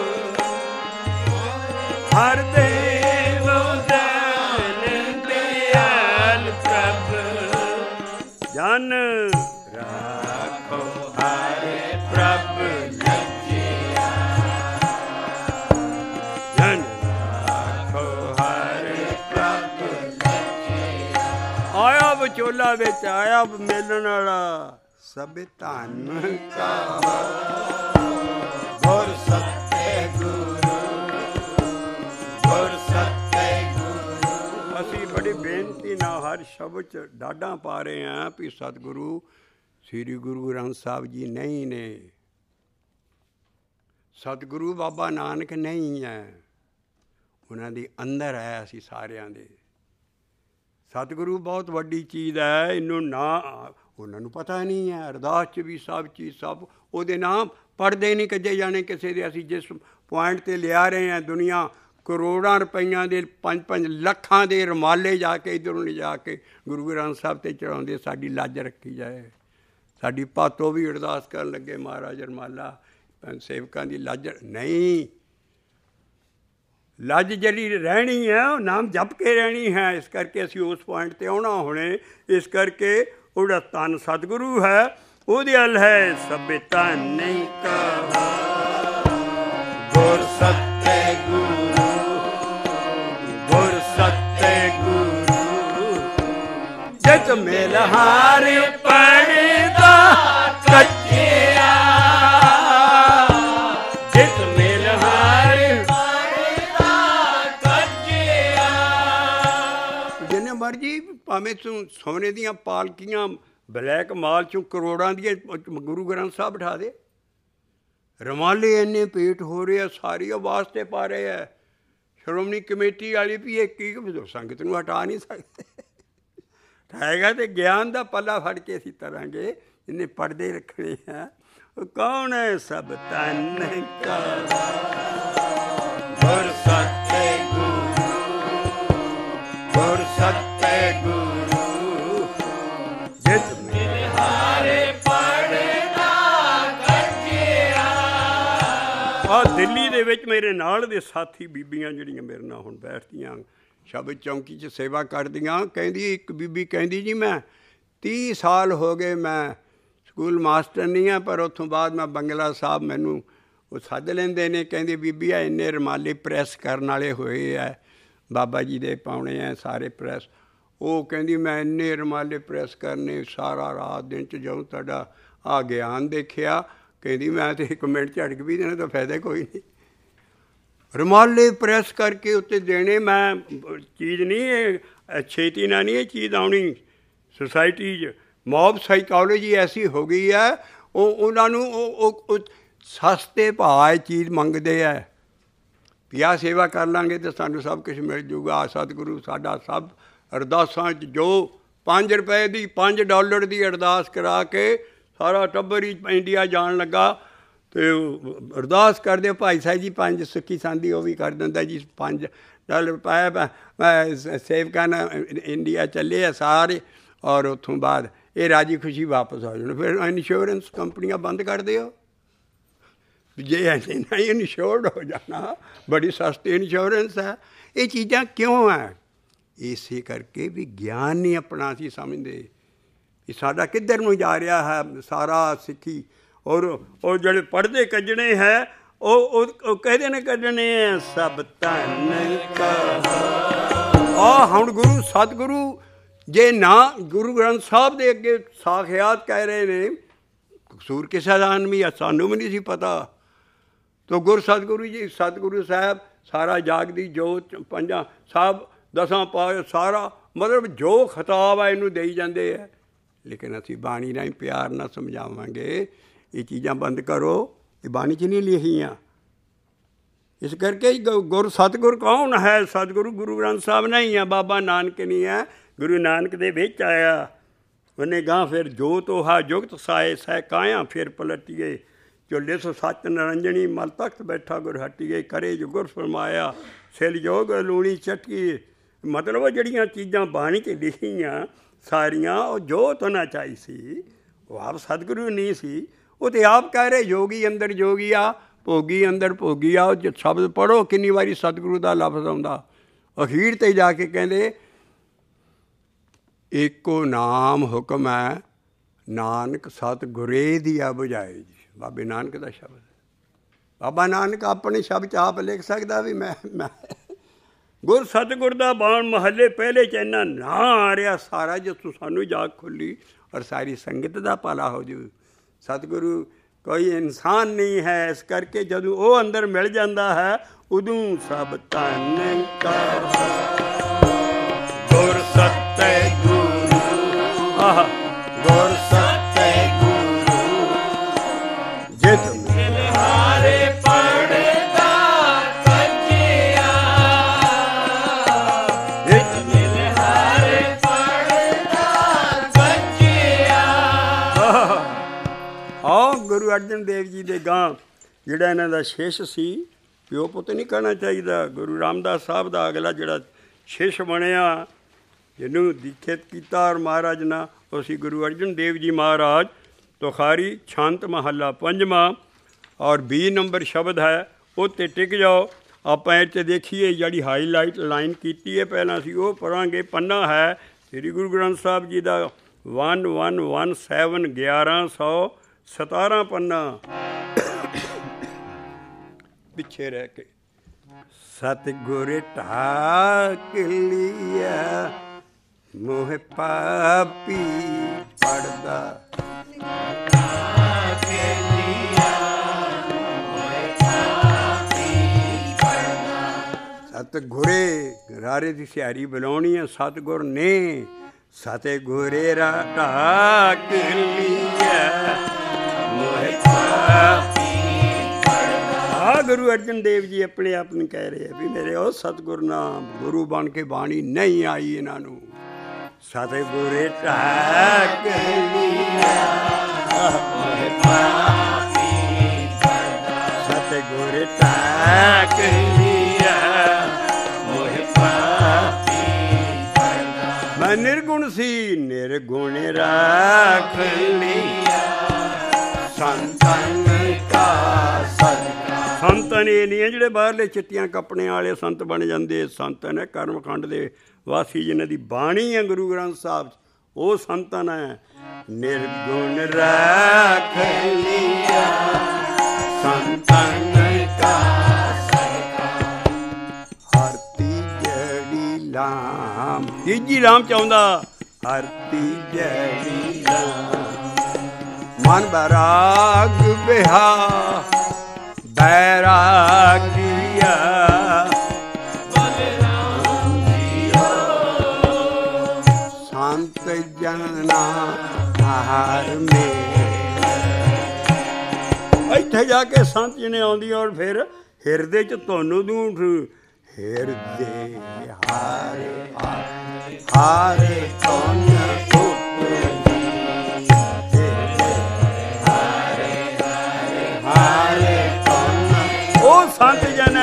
ਹਰ ਦੇਵੋ ਦਾਨ ਦਿਆਲ ਪ੍ਰਭ। ਜਨ ਰਾਖੋ ਹਰ ਪ੍ਰਭ ਲਜਿਆ। ਜਨ ਰਾਖੋ ਹਰ ਪ੍ਰਭ ਲਜਿਆ। ਆਇਆ ਵਿਚੋਲਾ ਵਿੱਚ ਆਇਆ ਮੇਲਣ ਵਾਲਾ। ਸਭ ਧਨ ਕਾ ਗੁਰ ਸੱਚੇ ਗੁਰੂ। ਗੁਰ ਸੱਚੇ ਗੁਰੂ। ਅਸੀਂ ਬੜੀ ਬੇਨਤੀ ਨਾਲ ਹਰ ਸ਼ਬਦ 'ਚ ਡਾਢਾਂ ਪਾ ਰਹੇ ਹਾਂ ਵੀ ਸਤਿਗੁਰੂ ਸ੍ਰੀ ਗੁਰੂ ਗ੍ਰੰਥ ਸਾਹਿਬ ਜੀ ਨਹੀਂ ਨੇ, ਸਤਿਗੁਰੂ ਬਾਬਾ ਨਾਨਕ ਨਹੀਂ ਹੈ, ਉਹਨਾਂ ਦੀ ਅੰਦਰ ਹੈ ਅਸੀਂ ਸਾਰਿਆਂ ਦੇ। ਸਤਿਗੁਰੂ ਬਹੁਤ ਵੱਡੀ ਚੀਜ਼ ਹੈ, ਇਹਨੂੰ ਨਾ ਉਹਨਾਂ ਨੂੰ ਪਤਾ ਨਹੀਂ ਹੈ। ਅਰਦਾਸ 'ਚ ਵੀ ਸਭ ਚੀਜ਼ ਸਭ ਉਹਦੇ ਨਾਮ ਪੜ੍ਹਦੇ ਨਹੀਂ ਕੱਜੇ ਜਾਣੇ ਕਿਸੇ ਦੇ। ਅਸੀਂ ਜਿਸ ਪੁਆਇੰਟ 'ਤੇ ਲਿਆ ਰਹੇ ਹਾਂ, ਦੁਨੀਆ ਕਰੋੜਾਂ ਰੁਪਈਆਂ ਦੇ ਪੰਜ ਪੰਜ ਲੱਖਾਂ ਦੇ ਰੁਮਾਲੇ ਜਾ ਕੇ ਇੱਧਰੋਂ ਲਿਜਾ ਕੇ ਗੁਰੂ ਗ੍ਰੰਥ ਸਾਹਿਬ 'ਤੇ ਚੜਾਉਂਦੇ, ਸਾਡੀ ਲੱਜ ਰੱਖੀ ਜਾਏ। ਸਾਡੀ ਭਾਤੋ ਵੀ ਅਰਦਾਸ ਕਰਨ ਲੱਗੇ ਮਹਾਰਾਜ ਰੁਮਾਲਾ ਸੇਵਕਾਂ ਦੀ ਲੱਜ ਨਹੀਂ, ਲੱਜ ਜਿਹੜੀ ਰਹਿਣੀ ਹੈ ਉਹ ਨਾਮ ਜਪ ਕੇ ਰਹਿਣੀ ਹੈ। ਇਸ ਕਰਕੇ ਅਸੀਂ ਉਸ ਪੁਆਇੰਟ 'ਤੇ ਆਉਣਾ ਹੁਣੇ। ਇਸ ਕਰਕੇ ਉਹਦਾ ਧੰਨ ਸਤਿਗੁਰੂ ਹੈ, ਉਹਦੇ ਹੱਲ ਹੈ ਸਭੇ ਧਨ ਨਹੀਂ ਕਹਾ ਗੁਰ ਸੱਚੇ ਗੁਰੂ, ਗੁਰ ਸੱਚੇ ਗੁਰੂ ਜਿਤ ਮਿਲ ਹਾਰ ਪੜਦਾ ਕੱਚਿਆ, ਜਿਤ ਮਿਲ ਹਾਰ ਪੜਦਾ ਕੱਚਿਆ। ਜਿੰਨੇ ਮਰਜੀ ਭਾਵੇਂ ਤੂੰ ਸੋਨੇ ਦੀਆਂ ਪਾਲਕੀਆਂ ਬਲੈਕ ਮਾਲ 'ਚੋਂ ਕਰੋੜਾਂ ਦੀਆਂ ਗੁਰੂ ਗ੍ਰੰਥ ਸਾਹਿਬ ਬਿਠਾ ਦੇ, ਰੁਮਾਲੇ ਇੰਨੇ ਪੇਟ ਹੋ ਰਹੇ ਆ, ਸਾਰੀ ਆਵਾਜ਼ 'ਤੇ ਪਾ ਰਹੇ ਆ। ਸ਼੍ਰੋਮਣੀ ਕਮੇਟੀ ਵਾਲੀ ਵੀ ਇਹ ਕੀ ਸੰਗਤ ਨੂੰ ਹਟਾ ਨਹੀਂ ਸਕਦੇ। ਹਟਾਏਗਾ ਤੇ ਗਿਆਨ ਦਾ ਪੱਲਾ ਫੜ ਕੇ ਅਸੀਂ ਤਰਾਂਗੇ, ਇਹਨੇ ਪੜ੍ਹਦੇ ਰੱਖਣੇ ਆ। ਉਹ ਕੌਣ ਹੈ ਸਭ ਤਨ ਕਾ ਗੁਰ ਸੱਚੇ ਗੁਰੂ, ਗੁਰ ਸੱਚੇ ਗੁਰੂ ਜਿਤ ਮਿਲ ਹਾਰੇ ਪੜ੍ਹਦਾ ਕੱਚਿਆ। ਆਹ ਦਿੱਲੀ ਦੇ ਵਿੱਚ ਮੇਰੇ ਨਾਲ ਦੇ ਸਾਥੀ ਬੀਬੀਆਂ ਜਿਹੜੀਆਂ ਮੇਰੇ ਨਾਲ ਹੁਣ ਬੈਠਦੀਆਂ ਸ਼ਬਦ ਚੌਂਕੀ 'ਚ ਸੇਵਾ ਕਰਦੀਆਂ, ਕਹਿੰਦੀ ਇੱਕ ਬੀਬੀ ਕਹਿੰਦੀ ਜੀ ਮੈਂ ਤੀਹ ਸਾਲ ਹੋ ਗਏ ਮੈਂ ਸਕੂਲ ਮਾਸਟਰ ਨਹੀਂ ਹਾਂ, ਪਰ ਉੱਥੋਂ ਬਾਅਦ ਮੈਂ ਬੰਗਲਾ ਸਾਹਿਬ ਮੈਨੂੰ ਉਹ ਸੱਦ ਲੈਂਦੇ ਨੇ, ਕਹਿੰਦੇ ਬੀਬੀ ਆ ਇੰਨੇ ਰੁਮਾਲੇ ਪ੍ਰੈਸ ਕਰਨ ਵਾਲੇ ਹੋਏ ਆ, ਬਾਬਾ ਜੀ ਦੇ ਪਾਉਣੇ ਆ ਸਾਰੇ ਪ੍ਰੈਸ। ਉਹ ਕਹਿੰਦੀ ਮੈਂ ਇੰਨੇ ਰੁਮਾਲੇ ਪ੍ਰੈਸ ਕਰਨੇ ਸਾਰਾ ਰਾਤ ਦਿਨ 'ਚ ਜਦੋਂ ਤੁਹਾਡਾ ਆ ਗਿਆਨ ਦੇਖਿਆ, ਕਹਿੰਦੀ ਮੈਂ ਤਾਂ ਇੱਕ ਮਿੰਟ ਝਟਕ ਵੀ ਦੇਣਾ ਤਾਂ ਫਾਇਦਾ ਕੋਈ ਨਹੀਂ। ਰੁਮਾਲੇ ਪ੍ਰੈਸ ਕਰਕੇ ਉੱਤੇ ਦੇਣੇ, ਮੈਂ ਚੀਜ਼ ਨਹੀਂ ਇਹ ਛੇਤੀ ਨਾਲ ਨਹੀਂ ਇਹ ਚੀਜ਼ ਆਉਣੀ ਸੁਸਾਇਟੀ 'ਚ। ਮੌਬ ਸਾਈਕੋਲੋਜੀ ਐਸੀ ਹੋ ਗਈ ਹੈ, ਉਹ ਉਹਨਾਂ ਨੂੰ ਉਹ ਉਹ ਸਸਤੇ ਭਾਅ ਇਹ ਚੀਜ਼ ਮੰਗਦੇ ਹੈ ਵੀ ਆਹ ਸੇਵਾ ਕਰ ਲਾਂਗੇ ਤਾਂ ਸਾਨੂੰ ਸਭ ਕੁਛ ਮਿਲ ਜੂਗਾ। ਸਤਿਗੁਰੂ ਸਾਡਾ ਸਭ ਅਰਦਾਸਾਂ 'ਚ ਜੋ ਪੰਜ ਰੁਪਏ ਦੀ ਪੰਜ ਡਾਲਰ ਦੀ ਅਰਦਾਸ ਕਰਾ ਕੇ ਸਾਰਾ ਟੱਬਰ ਹੀ ਇੰਡੀਆ ਜਾਣ ਲੱਗਾ ਅਤੇ ਅਰਦਾਸ ਕਰਦੇ ਭਾਈ ਸਾਹਿਬ ਜੀ ਪੰਜ ਸੁੱਖੀ ਸਾਂਦੀ ਉਹ ਵੀ ਕਰ ਦਿੰਦਾ ਜੀ, ਪੰਜ ਡਾਲਰ ਪਾਇਆ ਸੇਵਕਾਂ ਨਾਲ ਇੰਡੀਆ ਚੱਲੇ ਆ ਸਾਰੇ, ਔਰ ਉੱਥੋਂ ਬਾਅਦ ਇਹ ਰਾਜੀ ਖੁਸ਼ੀ ਵਾਪਸ ਆ ਜਾਣ। ਫਿਰ ਇੰਸ਼ੋਰੈਂਸ ਕੰਪਨੀਆਂ ਬੰਦ ਕਰ ਦਿਓ, ਜੇ ਐਸੇ ਨਹੀਂ ਇੰਸ਼ੋਰਡ ਹੋ ਜਾਣਾ, ਬੜੀ ਸਸਤੀ ਇੰਸ਼ੋਰੈਂਸ ਹੈ। ਇਹ ਚੀਜ਼ਾਂ ਕਿਉਂ ਹੈ? ਇਸੇ ਕਰਕੇ ਵੀ ਗਿਆਨ ਨਹੀਂ ਆਪਣਾ ਅਸੀਂ ਸਮਝਦੇ ਕਿ ਸਾਡਾ ਕਿੱਧਰ ਨੂੰ ਜਾ ਰਿਹਾ ਹੈ ਸਾਰਾ ਸਿੱਖੀ। ਔਰ ਉਹ ਜਿਹੜੇ ਪੜ੍ਹਦੇ ਕੱਢਣੇ ਹੈ ਉਹ ਉਹ ਕਹਿੰਦੇ ਨੇ ਕੱਢਣੇ ਹੈ ਸਭ ਧਨ ਕਹਾ। ਆਹ ਹੁਣ ਗੁਰੂ ਸਤਿਗੁਰੂ ਜੇ ਨਾ ਗੁਰੂ ਗ੍ਰੰਥ ਸਾਹਿਬ ਦੇ ਅੱਗੇ ਸਾਖਿਆਤ ਕਹਿ ਰਹੇ ਨੇ, ਕਸੂਰ ਕਿਸੇ ਦਾ ਨਹੀਂ, ਸਾਨੂੰ ਵੀ ਨਹੀਂ ਸੀ ਪਤਾ। ਤੋ ਗੁਰ ਸਤਿਗੁਰੂ ਜੀ ਸਤਿਗੁਰੂ ਸਾਹਿਬ ਸਾਰਾ ਜਾਗਦੀ ਜੋਤ ਪੰਜਾਂ ਸਾਹਿਬ ਦਸਾਂ ਪਾ ਸਾਰਾ ਮਤਲਬ ਜੋ ਖਿਤਾਬ ਹੈ ਇਹਨੂੰ ਦੇਈ ਜਾਂਦੇ ਹੈ। ਲੇਕਿਨ ਅਸੀਂ ਬਾਣੀ ਰਾਹੀਂ ਪਿਆਰ ਨਾਲ ਸਮਝਾਵਾਂਗੇ ਇਹ ਚੀਜ਼ਾਂ ਬੰਦ ਕਰੋ, ਇਹ ਬਾਣੀ 'ਚ ਨਹੀਂ ਲਿਖੀਆਂ। ਇਸ ਕਰਕੇ ਗੁਰ ਸਤਿਗੁਰ ਕੌਣ ਹੈ? ਸਤਿਗੁਰੂ ਗੁਰੂ ਗ੍ਰੰਥ ਸਾਹਿਬ ਨਹੀਂ ਹੈ, ਬਾਬਾ ਨਾਨਕ ਨਹੀਂ ਹੈ। ਗੁਰੂ ਨਾਨਕ ਦੇ ਵਿੱਚ ਆਇਆ ਉਹਨੇ ਗਾਂ ਫਿਰ ਜੋਤ ਉਹਾ ਜੁਗਤ ਸਾਏ ਸਹਿ ਕਾਇਆ ਫਿਰ ਪਲਟੀਏ ਝੋਲੇ ਸੋ ਸੱਚ ਨਰੰਜਣੀ ਮਲ ਤਖਤ ਬੈਠਾ ਗੁਰ ਹਟੀਏ ਕਰੇ ਜੋ ਗੁਰ ਫਰਮਾਇਆ ਸਿਲ ਜੋਗ ਲੂਣੀ ਚਟਕੀ। ਮਤਲਬ ਜਿਹੜੀਆਂ ਚੀਜ਼ਾਂ ਬਾਣੀ 'ਚ ਲਿਖੀਆਂ ਸਾਰੀਆਂ ਉਹ ਜੋਤ ਹੋਣਾ ਚਾਹੀ ਸੀ, ਉਹ ਆਪ ਸਤਿਗੁਰੂ ਨਹੀਂ ਸੀ। ਉਹ ਤਾਂ ਆਪ ਕਹਿ ਰਹੇ ਯੋਗੀ ਅੰਦਰ ਜੋਗੀ ਆ, ਭੋਗੀ ਅੰਦਰ ਭੋਗੀ ਆ। ਉਹ ਸ਼ਬਦ ਪੜ੍ਹੋ ਕਿੰਨੀ ਵਾਰੀ ਸਤਿਗੁਰੂ ਦਾ ਲਫ਼ਜ਼ ਆਉਂਦਾ। ਅਖੀਰ 'ਤੇ ਜਾ ਕੇ ਕਹਿੰਦੇ ਇੱਕੋ ਨਾਮ ਹੁਕਮ ਹੈ ਨਾਨਕ ਸਤਿਗੁਰੇ ਦੀਆ ਬੁਝਾਏ ਜੀ। ਬਾਬੇ ਨਾਨਕ ਦਾ ਸ਼ਬਦ। ਬਾਬਾ ਨਾਨਕ ਆਪਣੇ ਸ਼ਬਦ ਆਪ ਲਿਖ ਸਕਦਾ ਵੀ ਮੈਂ ਮੈਂ ਗੁਰ ਸਤਿਗੁਰ ਦਾ ਬਾਣ ਮਹੱਲੇ ਪਹਿਲੇ 'ਚ ਇੰਨਾ ਨਾਂ ਆ ਰਿਹਾ ਸਾਰਾ, ਜਿਸ ਤੋਂ ਸਾਨੂੰ ਜਾਗ ਖੁੱਲੀ ਔਰ ਸਾਰੀ ਸੰਗਤ ਦਾ ਭਲਾ ਹੋ ਜੂ। ਸਤਿਗੁਰੂ ਕੋਈ ਇਨਸਾਨ ਨਹੀਂ ਹੈ, ਇਸ ਕਰਕੇ ਜਦੋਂ ਉਹ ਅੰਦਰ ਮਿਲ ਜਾਂਦਾ ਹੈ ਉਦੋਂ ਸਭ ਧਨ ਕਾ ਗੁਰ ਅਰਜਨ ਦੇਵ ਜੀ ਦੇ ਗਾਂ ਜਿਹੜਾ ਇਹਨਾਂ ਦਾ ਸ਼ਿਸ਼ ਸੀ, ਪਿਓ ਪੁੱਤ ਨਹੀਂ ਕਹਿਣਾ ਚਾਹੀਦਾ। ਗੁਰੂ ਰਾਮਦਾਸ ਸਾਹਿਬ ਦਾ ਅਗਲਾ ਜਿਹੜਾ ਸ਼ਿਸ਼ ਬਣਿਆ, ਜਿਹਨੂੰ ਦੀਖਿਤ ਕੀਤਾ ਔਰ ਮਹਾਰਾਜ ਨਾ, ਉਹ ਸੀ ਗੁਰੂ ਅਰਜਨ ਦੇਵ ਜੀ ਮਹਾਰਾਜ। ਤੁਖਾਰੀ ਛੰਤ ਮਹੱਲਾ ਪੰਜਵਾਂ ਔਰ ਵੀਹ ਨੰਬਰ ਸ਼ਬਦ ਹੈ, ਉਹ 'ਤੇ ਟਿਕ ਜਾਓ। ਆਪਾਂ ਇਹ 'ਚ ਦੇਖੀਏ ਜਿਹੜੀ ਹਾਈਲਾਈਟ ਲਾਈਨ ਕੀਤੀ ਹੈ ਪਹਿਲਾਂ ਅਸੀਂ ਉਹ ਪੜ੍ਹਾਂਗੇ। ਪੰਨਾ ਹੈ ਸ੍ਰੀ ਗੁਰੂ ਗ੍ਰੰਥ ਸਾਹਿਬ ਜੀ ਦਾ ਵਨ ਵਨ ਵਨ ਸੈਵਨ ਗਿਆਰਾਂ ਸੌ ਸਤਾਰਾਂ ਪੰਨਾ ਪਿੱਛੇ ਰਹਿ ਕੇ। ਸਤਿਗੁਰ ਢਾਕ ਲਿਆ ਮੋਹ ਪਾਪੀ ਪੜਦਾ, ਸਤਿਗੁਰੇ ਰਾਰੇ ਦੀ ਸਿਹਾਰੀ ਬੁਲਾਉਣੀ ਹੈ। ਸਤਿਗੁਰ ਨੇ ਸਤਿਗੁਰੇ ਰਾ ਢਾਕ ਲਿਆ ਮੋਹ ਪਾਪੀ ਪੜਦਾ। ਆ ਗੁਰੂ ਅਰਜਨ ਦੇਵ ਜੀ ਆਪਣੇ ਆਪ ਨੂੰ ਕਹਿ ਰਹੇ ਆ ਵੀ ਮੇਰੇ ਉਹ ਸਤਿਗੁਰ ਨਾਮ ਗੁਰੂ ਬਣ ਕੇ ਬਾਣੀ ਨਹੀਂ ਆਈ ਇਹਨਾਂ ਨੂੰ। ਸਤਿਗੁਰੇ ਢਾਕ ਲਿਆ ਮੋਹ ਪਾਪੀ ਪੜਦਾ, ਸਤਿਗੁਰੇ ਢਾਕ ਲਿਆ ਮੋਹ ਪਾਪੀ ਪੜਦਾ। ਮੈਂ ਨਿਰਗੁਣ ਸੀ ਨਿਰਗੁਣ ਰਾਖ ਲਿਆ ਸੰਤਨ ਕਾ ਸਦਕਾ। ਸੰਤਨ ਇਹ ਨਹੀਂ ਹੈ ਜਿਹੜੇ ਬਾਹਰਲੇ ਚਿੱਟੀਆਂ ਕੱਪੜਿਆਂ ਵਾਲੇ ਸੰਤ ਬਣ ਜਾਂਦੇ। ਸੰਤਨ ਹੈ ਕਰਮਖੰਡ ਦੇ ਵਾਸੀ, ਜਿਹਨਾਂ ਦੀ ਬਾਣੀ ਹੈ ਗੁਰੂ ਗ੍ਰੰਥ ਸਾਹਿਬ, ਉਹ ਸੰਤਨ ਹੈ। ਨਿਰਗੁਣ ਰਾਖ ਲਿਆ ਸੰਤਨ ਕਾ ਸਦਕਾ। ਹਰ ਤੀਜੜੀ ਲਾਮ, ਤੀਜੀ ਲਾਮ ਚਾਹੁੰਦਾ ਹਰ ਤੀਜੜੀ ਲਾਮ। ਮਨ ਬੈਰਾਗ ਬਿਹਾ ਬੈਰਾਗੀਆ ਸੰਤ ਜਨਾ ਹਾਰ ਮੇ। ਇੱਥੇ ਜਾ ਕੇ ਸੰਤ ਜੀ ਨੇ ਆਉਂਦੀ ਔਰ ਫਿਰ ਹਿਰਦੇ 'ਚ ਤੁਹਾਨੂੰ ਦੂਠ ਹਿਰਦੇ ਹਾਰੇ ਹਾਰੇ ਤੁਨ ਸੰਤ ਜਨ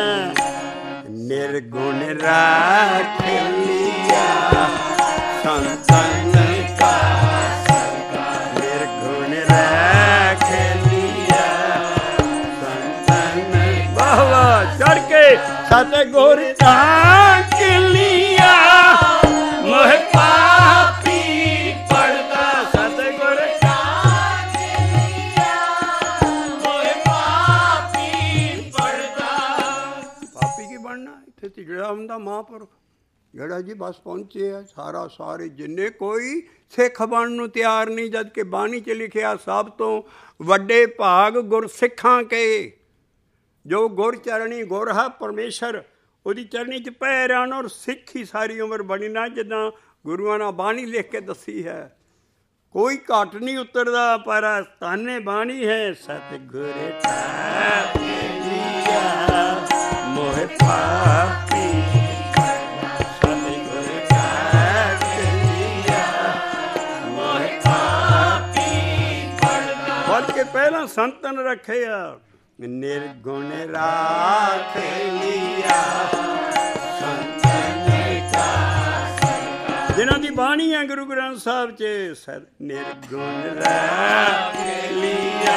ਨਿਰਗੁਣ ਰਾਖ ਲਿਆ ਸੰਤਨ ਕਾ ਸਦਕਾ। ਨਿਰਗੁਣ ਰਾਖ ਲਿਆ ਸੰਤਨ। ਵਾਹ ਵਾਹ ਚੜ ਕੇ ਸਤਿਗੁਰ ਢਾਕ ਲਿਆ ਮੋਹ ਪਾਪੀ ਪੜਦਾ, ਸਤਿਗੁਰ ਢਾਕ ਲਿਆ ਮੋਹ ਪਾਪੀ ਪੜਦਾ। ਪਾਪੀ ਕੀ ਬਣਨਾ? ਇੱਥੇ ਤੇ ਜਿਹੜਾ ਹੁੰਦਾ ਮਹਾਂਪੁਰਖ ਜਿਹੜਾ ਜੀ ਬਸ ਪਹੁੰਚੇ ਆ ਸਾਰਾ ਸਾਰੇ ਜਿੰਨੇ ਕੋਈ ਸਿੱਖ ਬਣਨ ਨੂੰ ਤਿਆਰ ਨਹੀਂ, ਜਦ ਕਿ ਬਾਣੀ 'ਚ ਲਿਖਿਆ ਸਭ ਤੋਂ ਵੱਡੇ ਭਾਗ ਗੁਰਸਿੱਖਾਂ ਕੇ। ਜੋ ਗੁਰ ਚਰਣੀ ਗੁਰ ਹੈ ਪਰਮੇਸ਼ਰ, ਉਹਦੀ ਚਰਣੀ 'ਚ ਪੈ ਰਹਿਣ ਔਰ ਸਿੱਖੀ ਸਾਰੀ ਉਮਰ ਬਣੀ ਨਾ, ਜਿੱਦਾਂ ਗੁਰੂਆਂ ਨੇ ਬਾਣੀ ਲਿਖ ਕੇ ਦੱਸੀ ਹੈ। ਕੋਈ ਘੱਟ ਨਹੀਂ ਉਤਰਦਾ, ਪਰ ਤਾਨੇ ਬਾਣੀ ਹੈ। ਸਤਿਗੁਰ ਢਾਕ ਲਿਆ ਮੋਹ ਪਾਪੀ, ਸਤਿਗੁਰ ਢਾਕ ਲਿਆ ਮੋਹ ਪਾਪੀ ਪੜਦਾ। ਵੱਧ ਕੇ ਪਹਿਲਾਂ ਸੰਤਨ ਰੱਖੇ ਆ। ਨਿਰਗੁਣ ਰਾਖ ਲਿਆ ਸੰਤਨ ਕਾ ਸਦਕਾ। ਜਿਨ੍ਹਾਂ ਦੀ ਬਾਣੀ ਹੈ ਗੁਰੂ ਗ੍ਰੰਥ ਸਾਹਿਬ 'ਚ, ਨਿਰਗੁਣ ਰਾਖ ਲਿਆ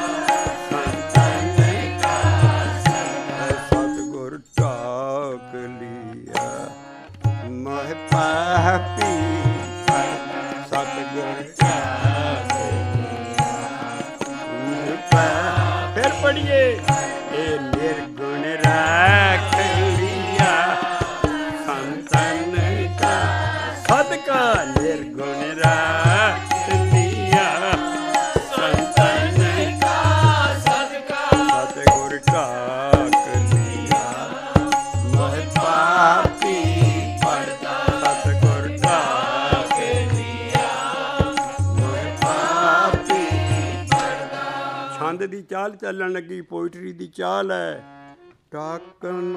ਸੰਤਨ ਕਾ ਸਦਕਾ। ਸਤਿਗੁਰ ਢਾਕ ਲਿਆ ਮੋਹ ਪਾਪੀ ਪੜਦਾ, ਸਤਿਗੁਰ ਢਾਕ ਲਿਆ। ਫਿਰ ਪੜੀਏ ਇਹ ਨਿਰਗੁਣ ਰਾਖ ਲਿਆ ਸੰਤਨ ਕਾ ਸਦਕਾ। ਨਿਰਗੁਣ ਰਾਖ ਲਿਆ ਸੰਤਨ ਕਾ ਸਦਕਾ। ਸਤਿਗੁਰ ਢਾਕ ਲਿਆ ਮੋਹ ਪਾਪੀ ਪੜਦਾ, ਸਤਿਗੁਰ ਢਾਕ ਲਿਆ ਮੋਹ ਪਾਪੀ ਪੜਦਾ। ਛੰਦ ਦੀ ਚਾਲ ਚੱਲਣ ਲੱਗੀ, ਪੋਇਟਰੀ ਦੀ ਚਾਲ ਹੈ। ਟਾਕਨ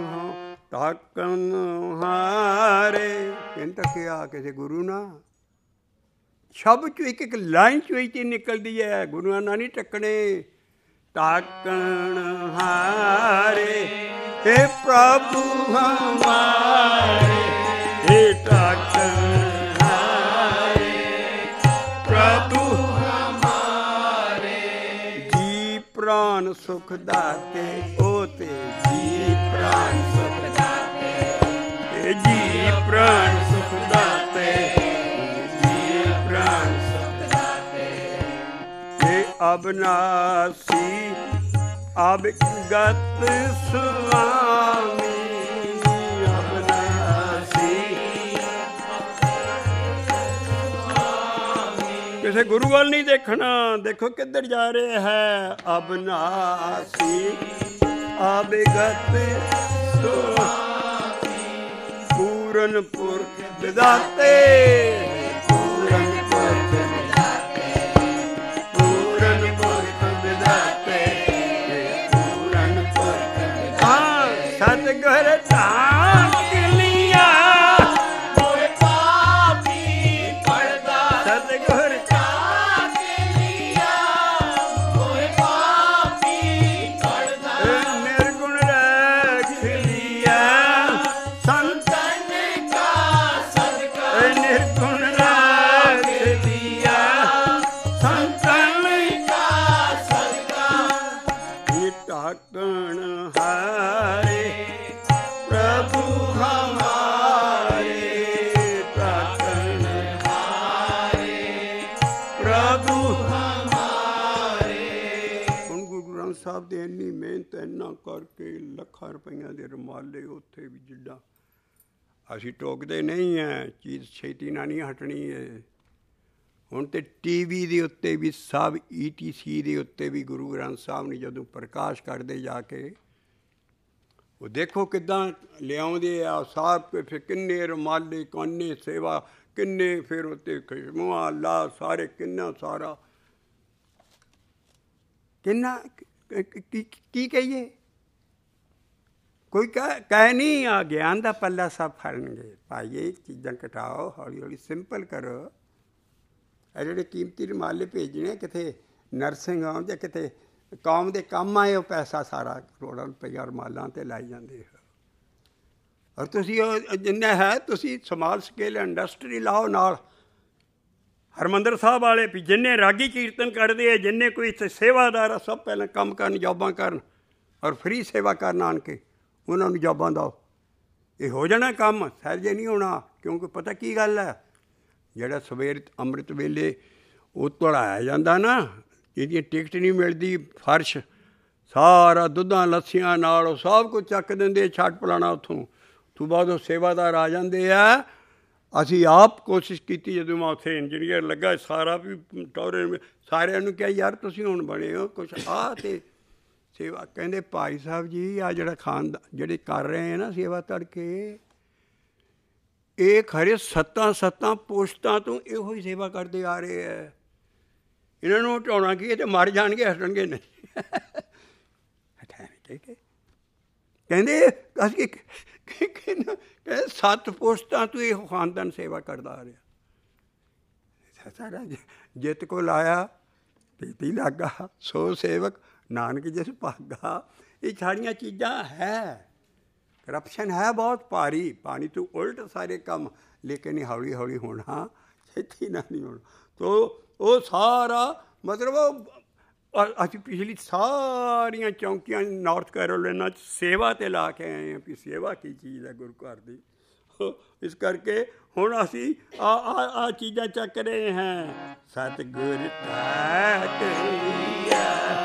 ਟਾਕਨ ਹਾਰੇ, ਇਹਨੂੰ ਟਕਿਆ ਕਿਸੇ ਗੁਰੂ ਨਾ ਸ਼ਬਦ 'ਚੋਂ ਇੱਕ ਇੱਕ ਲਾਈਨ 'ਚੋਂ ਹੀ ਚੀਜ਼ ਨਿਕਲਦੀ ਹੈ। ਗੁਰੂਆਂ ਨਾਲ ਨਹੀਂ ਟੱਕਣੇ। ਤਾਕਣ ਹਾਰੇ हे प्रभु हमारे, हे ताकन हारे प्रभु हमारे। जी प्राण सुख दाते होते, जी प्राण सुख दाते, जी प्राण सुख दाते, जी प्राण सुख दाते। हे अविनाशी अविगत स्वामी, अविनाशी। किसी गुरु वाल नहीं देखना, देखो किधर जा रहे हैं। अविनाशी अविगत स्वामी, पूरन पुरख विधाते, पूरन पुरख विधाते, पूरन पुरख विधाते। सतगुर ढांक लिया मोए पापी पड़दा, सतगुर ढांक लिया मोए पापी पड़दा। निर्गुण रख लिया संतन का सदका, निर्गुण रख लिया संतन का सदका। ये ताकन हारे प्रभु हमारे, ताकन हारे प्रभु हमारे। ਹੁਣ ਗੁਰੂ ਗ੍ਰੰਥ ਸਾਹਿਬ ਦੇ ਇੰਨੀ ਮਿਹਨਤ ਇੰਨਾ ਕਰਕੇ ਲੱਖਾਂ ਰੁਪਈਆਂ ਦੇ ਰੁਮਾਲੇ ਉੱਥੇ ਵੀ ਜਿੱਦਾਂ ਅਸੀਂ ਟੋਕਦੇ ਨਹੀਂ ਹੈ, ਚੀਜ਼ ਛੇਤੀ ਨਾਲ ਨਹੀਂ ਹਟਣੀ ਹੈ। ਹੁਣ ਤਾਂ ਟੀ ਵੀ ਦੇ ਉੱਤੇ ਵੀ ਸਭ ਈ ਟੀ ਸੀ ਦੇ ਉੱਤੇ ਵੀ ਗੁਰੂ ਗ੍ਰੰਥ ਸਾਹਿਬ ਨੇ ਜਦੋਂ ਪ੍ਰਕਾਸ਼ ਕਰਦੇ ਜਾ ਕੇ, ਉਹ ਦੇਖੋ ਕਿੱਦਾਂ ਲਿਆਉਂਦੇ ਆ ਸਾਹਿਬ। ਫਿਰ ਕਿੰਨੇ ਰੁਮਾਲੇ, ਕਿੰਨੇ ਸੇਵਾ, ਕਿੰਨੇ ਫਿਰ ਉੱਤੇ ਖੁਸ਼ਬੂਆਂ ਲਾ ਸਾਰੇ, ਕਿੰਨਾ ਸਾਰਾ, ਕਿੰਨਾ ਕੀ ਕੀ ਕਹੀਏ। ਕੋਈ ਕਹਿ ਕਹਿ ਨਹੀਂ ਆ ਗਿਆਨ ਦਾ ਪੱਲਾ ਸਭ ਫੜਨਗੇ। ਭਾਈ ਇਹ ਚੀਜ਼ਾਂ ਘਟਾਓ, ਹੌਲੀ ਹੌਲੀ ਸਿੰਪਲ ਕਰੋ। ਇਹ ਜਿਹੜੇ ਕੀਮਤੀ ਰੁਮਾਲੇ ਭੇਜਣੇ ਕਿਤੇ ਨਰਸਿੰਗ ਹੋਮ ਜਾਂ ਕਿਤੇ ਕੌਮ ਦੇ ਕੰਮ ਆਏ, ਉਹ ਪੈਸਾ ਸਾਰਾ ਕਰੋੜਾਂ ਰੁਪਈਆ ਰੁਮਾਲਾਂ 'ਤੇ ਲਾਈ ਜਾਂਦੇ ਹੋ। ਔਰ ਤੁਸੀਂ ਉਹ ਜਿੰਨਾ ਹੈ ਤੁਸੀਂ ਸਮਾਲ ਸਕੇਲ ਇੰਡਸਟਰੀ ਲਾਓ ਨਾਲ। ਹਰਿਮੰਦਰ ਸਾਹਿਬ ਵਾਲੇ ਵੀ ਜਿੰਨੇ ਰਾਗੀ ਕੀਰਤਨ ਕਰਦੇ ਆ, ਜਿੰਨੇ ਕੋਈ ਇੱਥੇ ਸੇਵਾਦਾਰ ਆ, ਸਭ ਪਹਿਲਾਂ ਕੰਮ ਕਰਨ, ਜੋਬਾਂ ਕਰਨ ਔਰ ਫਰੀ ਸੇਵਾ ਕਰਨ ਆਣ ਕੇ ਉਹਨਾਂ ਨੂੰ ਜੋਬਾਂ ਦਿਓ। ਇਹ ਹੋ ਜਾਣਾ ਕੰਮ, ਸਹਿਜੇ ਨਹੀਂ ਹੋਣਾ। ਕਿਉਂਕਿ ਪਤਾ ਕੀ ਗੱਲ ਹੈ, ਜਿਹੜਾ ਸਵੇਰ ਅੰਮ੍ਰਿਤ ਵੇਲੇ ਉਹ ਧੜਾਇਆ ਜਾਂਦਾ ਨਾ, ਜਿਹਦੀ ਟਿਕਟ ਨਹੀਂ ਮਿਲਦੀ, ਫਰਸ਼ ਸਾਰਾ ਦੁੱਧਾਂ ਲੱਸੀਆਂ ਨਾਲ ਉਹ ਸਭ ਕੁਝ ਚੱਕ ਦਿੰਦੇ, ਛੱਡ ਪਲਾਣਾ ਉੱਥੋਂ। ਤੋਂ ਬਾਅਦ ਉਹ ਸੇਵਾਦਾਰ ਆ ਜਾਂਦੇ ਆ। ਅਸੀਂ ਆਪ ਕੋਸ਼ਿਸ਼ ਕੀਤੀ, ਜਦੋਂ ਮੈਂ ਉੱਥੇ ਇੰਜੀਨੀਅਰ ਲੱਗਾ, ਸਾਰਾ ਵੀ ਟੌਰੇ ਸਾਰਿਆਂ ਨੂੰ ਕਿਹਾ ਯਾਰ ਤੁਸੀਂ ਹੁਣ ਬਣੇ ਹੋ ਕੁਛ ਆ ਤੇ ਸੇਵਾ। ਕਹਿੰਦੇ ਭਾਈ ਸਾਹਿਬ ਜੀ ਆਹ ਜਿਹੜਾ ਖਾਨਦਾਨ ਜਿਹੜੇ ਕਰ ਰਹੇ ਆ ਨਾ ਸੇਵਾ ਤੜਕੇ, ਇਹ ਖਰੇ ਸੱਤਾਂ ਸੱਤਾਂ ਪੁਸ਼ਤਾਂ ਤੋਂ ਇਹੋ ਹੀ ਸੇਵਾ ਕਰਦੇ ਆ ਰਹੇ ਹੈ। ਇਹਨਾਂ ਨੂੰ ਹਟਾਉਣਾ ਕੀ, ਇਹ ਤਾਂ ਮਰ ਜਾਣਗੇ, ਹਟਣਗੇ ਨਹੀਂ। ਹਟਾਉਣੇ ਚਾਹੀਦੇ। ਕਹਿੰਦੇ ਅਸੀਂ ਕਹਿੰਦੇ ਸੱਤ ਪੁਸ਼ਤਾਂ ਤੋਂ ਇਹੋ ਖਾਨਦਾਨ ਸੇਵਾ ਕਰਦਾ ਆ ਰਿਹਾ। ਸਾਡਾ ਜਿੱਤ ਕੋਲ ਆਇਆ ਪੀਤੀ ਲੱਗਾ, ਸੋ ਸੇਵਕ ਨਾਨਕ ਜਿਸ ਭਾਗਾ। ਇਹ ਸਾਰੀਆਂ ਚੀਜ਼ਾਂ ਹੈ। ਕਰਪਸ਼ਨ ਹੈ ਬਹੁਤ ਭਾਰੀ, ਪਾਣੀ ਤੋਂ ਉਲਟ ਸਾਰੇ ਕੰਮ, ਲੇਕਿਨ ਇਹ ਹੌਲੀ ਹੌਲੀ ਹੋਣਾ, ਛੇਤੀ ਨਾਲ ਨਹੀਂ ਹੋਣਾ। ਤੋ ਉਹ ਸਾਰਾ ਮਤਲਬ ਅਸੀਂ ਪਿਛਲੀ ਸਾਰੀਆਂ ਚੌਂਕੀਆਂ ਨਾਰਥ ਕੈਰੋਲਾਈਨਾ 'ਚ ਸੇਵਾ 'ਤੇ ਲਾ ਕੇ ਆਏ ਹਾਂ ਵੀ ਸੇਵਾ ਕੀ ਚੀਜ਼ ਹੈ ਗੁਰੂ ਘਰ ਦੀ। ਇਸ ਕਰਕੇ ਹੁਣ ਅਸੀਂ ਆ ਆ ਆ ਚੀਜ਼ਾਂ ਚੱਕ ਰਹੇ ਹਾਂ। ਸਤਿਗੁਰ ਤਾਕ ਲਿਆ,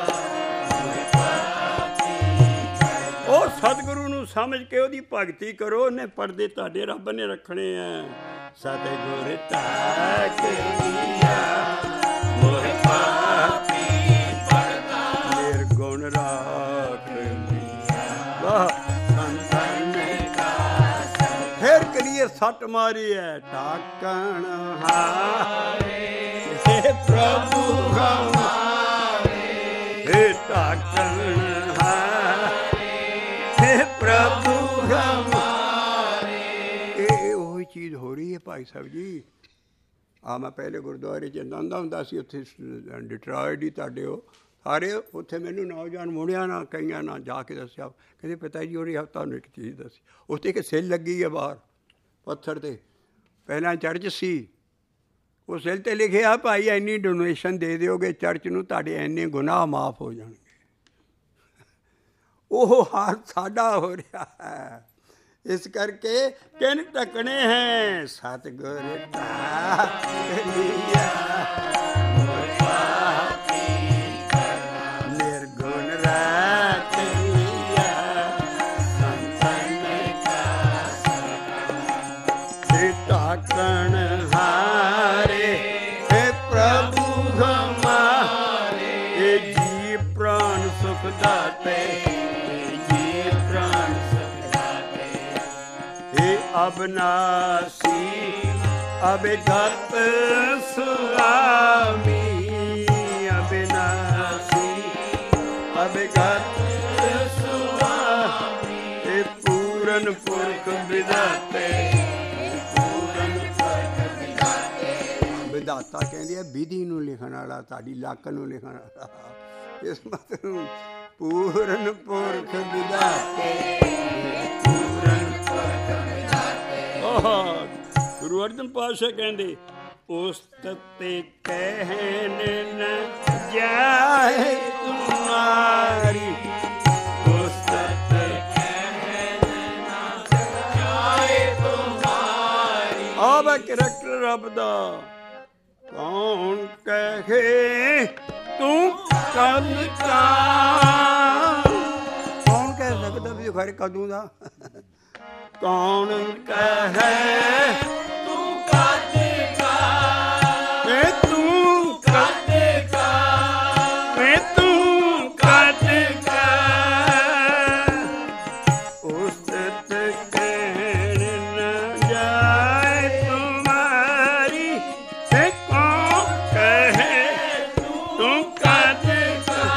ਉਹ ਸਤਿਗੁਰੂ ਨੂੰ ਸਮਝ ਕੇ ਉਹਦੀ ਭਗਤੀ ਕਰੋ। ਉਹਨੇ ਪਰਦੇ ਤੁਹਾਡੇ ਰੱਬ ਨੇ ਰੱਖਣੇ ਆ। ਸਤਿਗੁਰ ਤਾਕ ਲਿਆ ਮੋਹਿ ਪਾਪੀ ਪੜਦਾ, ਨਿਰਗੁਣ ਰਾਖ ਲਿਆ ਵਾਹ ਸੰਤਨ ਕਾ। ਫਿਰ ਕਰੀਏ ਸੱਟ ਮਾਰੀ ਹੈ ਟਾਕਣ ਹਾਰੇ, ਹੇ ਪ੍ਰਭੂ ਹਮਾਰੇ, ਹੇ ਟਾਕਣ ਪ੍ਰਭੂ ਹਮਾਰੇ। ਇਹ ਉਹੀ ਚੀਜ਼ ਹੋ ਰਹੀ ਹੈ ਭਾਈ ਸਾਹਿਬ ਜੀ। ਆ ਮੈਂ ਪਹਿਲੇ ਗੁਰਦੁਆਰੇ 'ਚ ਜਾਂਦਾ ਹੁੰਦਾ ਸੀ, ਉੱਥੇ ਡਿਟਰਾਇਡ ਹੀ ਤੁਹਾਡੇ ਉਹ ਸਾਰੇ, ਉੱਥੇ ਮੈਨੂੰ ਨੌਜਵਾਨ ਮੁੰਡਿਆਂ ਨਾਲ ਕਈਆਂ ਨਾਲ ਜਾ ਕੇ ਦੱਸਿਆ, ਕਹਿੰਦੇ ਪਿਤਾ ਜੀ ਉਹਨੇ ਤੁਹਾਨੂੰ ਇੱਕ ਚੀਜ਼ ਦੱਸੀ, ਉੱਥੇ ਇੱਕ ਸਿੱਲ ਲੱਗੀ ਹੈ ਬਾਹਰ ਪੱਥਰ 'ਤੇ, ਪਹਿਲਾਂ ਚਰਚ ਸੀ, ਉਹ ਸਿੱਲ 'ਤੇ ਲਿਖਿਆ ਭਾਈ ਇੰਨੀ ਡੋਨੇਸ਼ਨ ਦੇ ਦਿਓਗੇ ਚਰਚ ਨੂੰ, ਤੁਹਾਡੇ ਇੰਨੇ ਗੁਨਾਹ ਮਾਫ ਹੋ ਜਾਣਗੇ। ਉਹ ਹਾਲ ਸਾਡਾ ਹੋ ਰਿਹਾ ਹੈ। ਇਸ ਕਰਕੇ ਕਿਨ ਢਕਣੇ ਹੈ ਸਤਿਗੁਰ ਨਿਰਗੁਣ ਰਾਤ ਢਾਕਣ ਹਾਰੇ ਹੈ ਪ੍ਰਭੂ ਹਮਾਰੇ, ਇਹ ਜੀ ਪ੍ਰਾਣ ਸੁਖ ਦਾਤੇ, ਅਬਨਾਸੀ ਅਬਿਗਤ ਸੁਆਮੀ, ਅਬਿਨਾਸੀ ਅਬਿਗਤ ਸੁਆਮੀ, ਇਹ ਪੂਰਨ ਪੁਰਖ ਵਿਦਾਤੇ, ਪੂਰਨ ਪੁਰਖ ਵਿਦਾਤੇ। ਵਿਦਾਤਾ ਕਹਿੰਦੇ ਆ ਵਿਧੀ ਨੂੰ ਲਿਖਣ ਵਾਲਾ, ਤੁਹਾਡੀ ਲੱਕ ਨੂੰ ਲਿਖਣ ਵਾਲਾ, ਇਸ ਮਤਲਬ ਪੂਰਨ ਪੁਰਖ ਵਿਦਾਤੇ, ਪੂਰਨ ਪੁਰਖ ਗੁਰੂ ਅਰਜਨ ਪਾਤਸ਼ਾਹ ਕਹਿੰਦੇ ਉਸਤਤ ਤੇ ਕਹਿਣ ਨ ਜਾਏ ਤੁਮਾਰੀ, ਉਸਤਤ ਕਹਿਣ ਨ ਜਾਏ ਤੁਮਾਰੀ। ਆ ਵਾ ਕਰੈਕਟਰ ਰੱਬ ਦਾ, ਕੌਣ ਕਹੇ ਤੂੰ ਕਦ ਕਾ, ਕੌਣ ਕਹਿ ਸਕਦਾ ਵੀ ਖੈਰ ਕਦੋਂ ਦਾ, ਕੌਣ ਕਹੇ ਤੂੰ ਕਦ ਕਾ, ਵੇ ਤੂੰ ਕਦ ਕਾ, ਵੇ ਤੂੰ ਕਦ ਕਾ, ਉਸਤਤ ਕਹਿਣ ਨ ਜਾਏ ਤੁਮਾਰੀ, ਵੇ ਕੌਣ ਕਹੇ ਤੂੰ ਕਦ ਕਾ।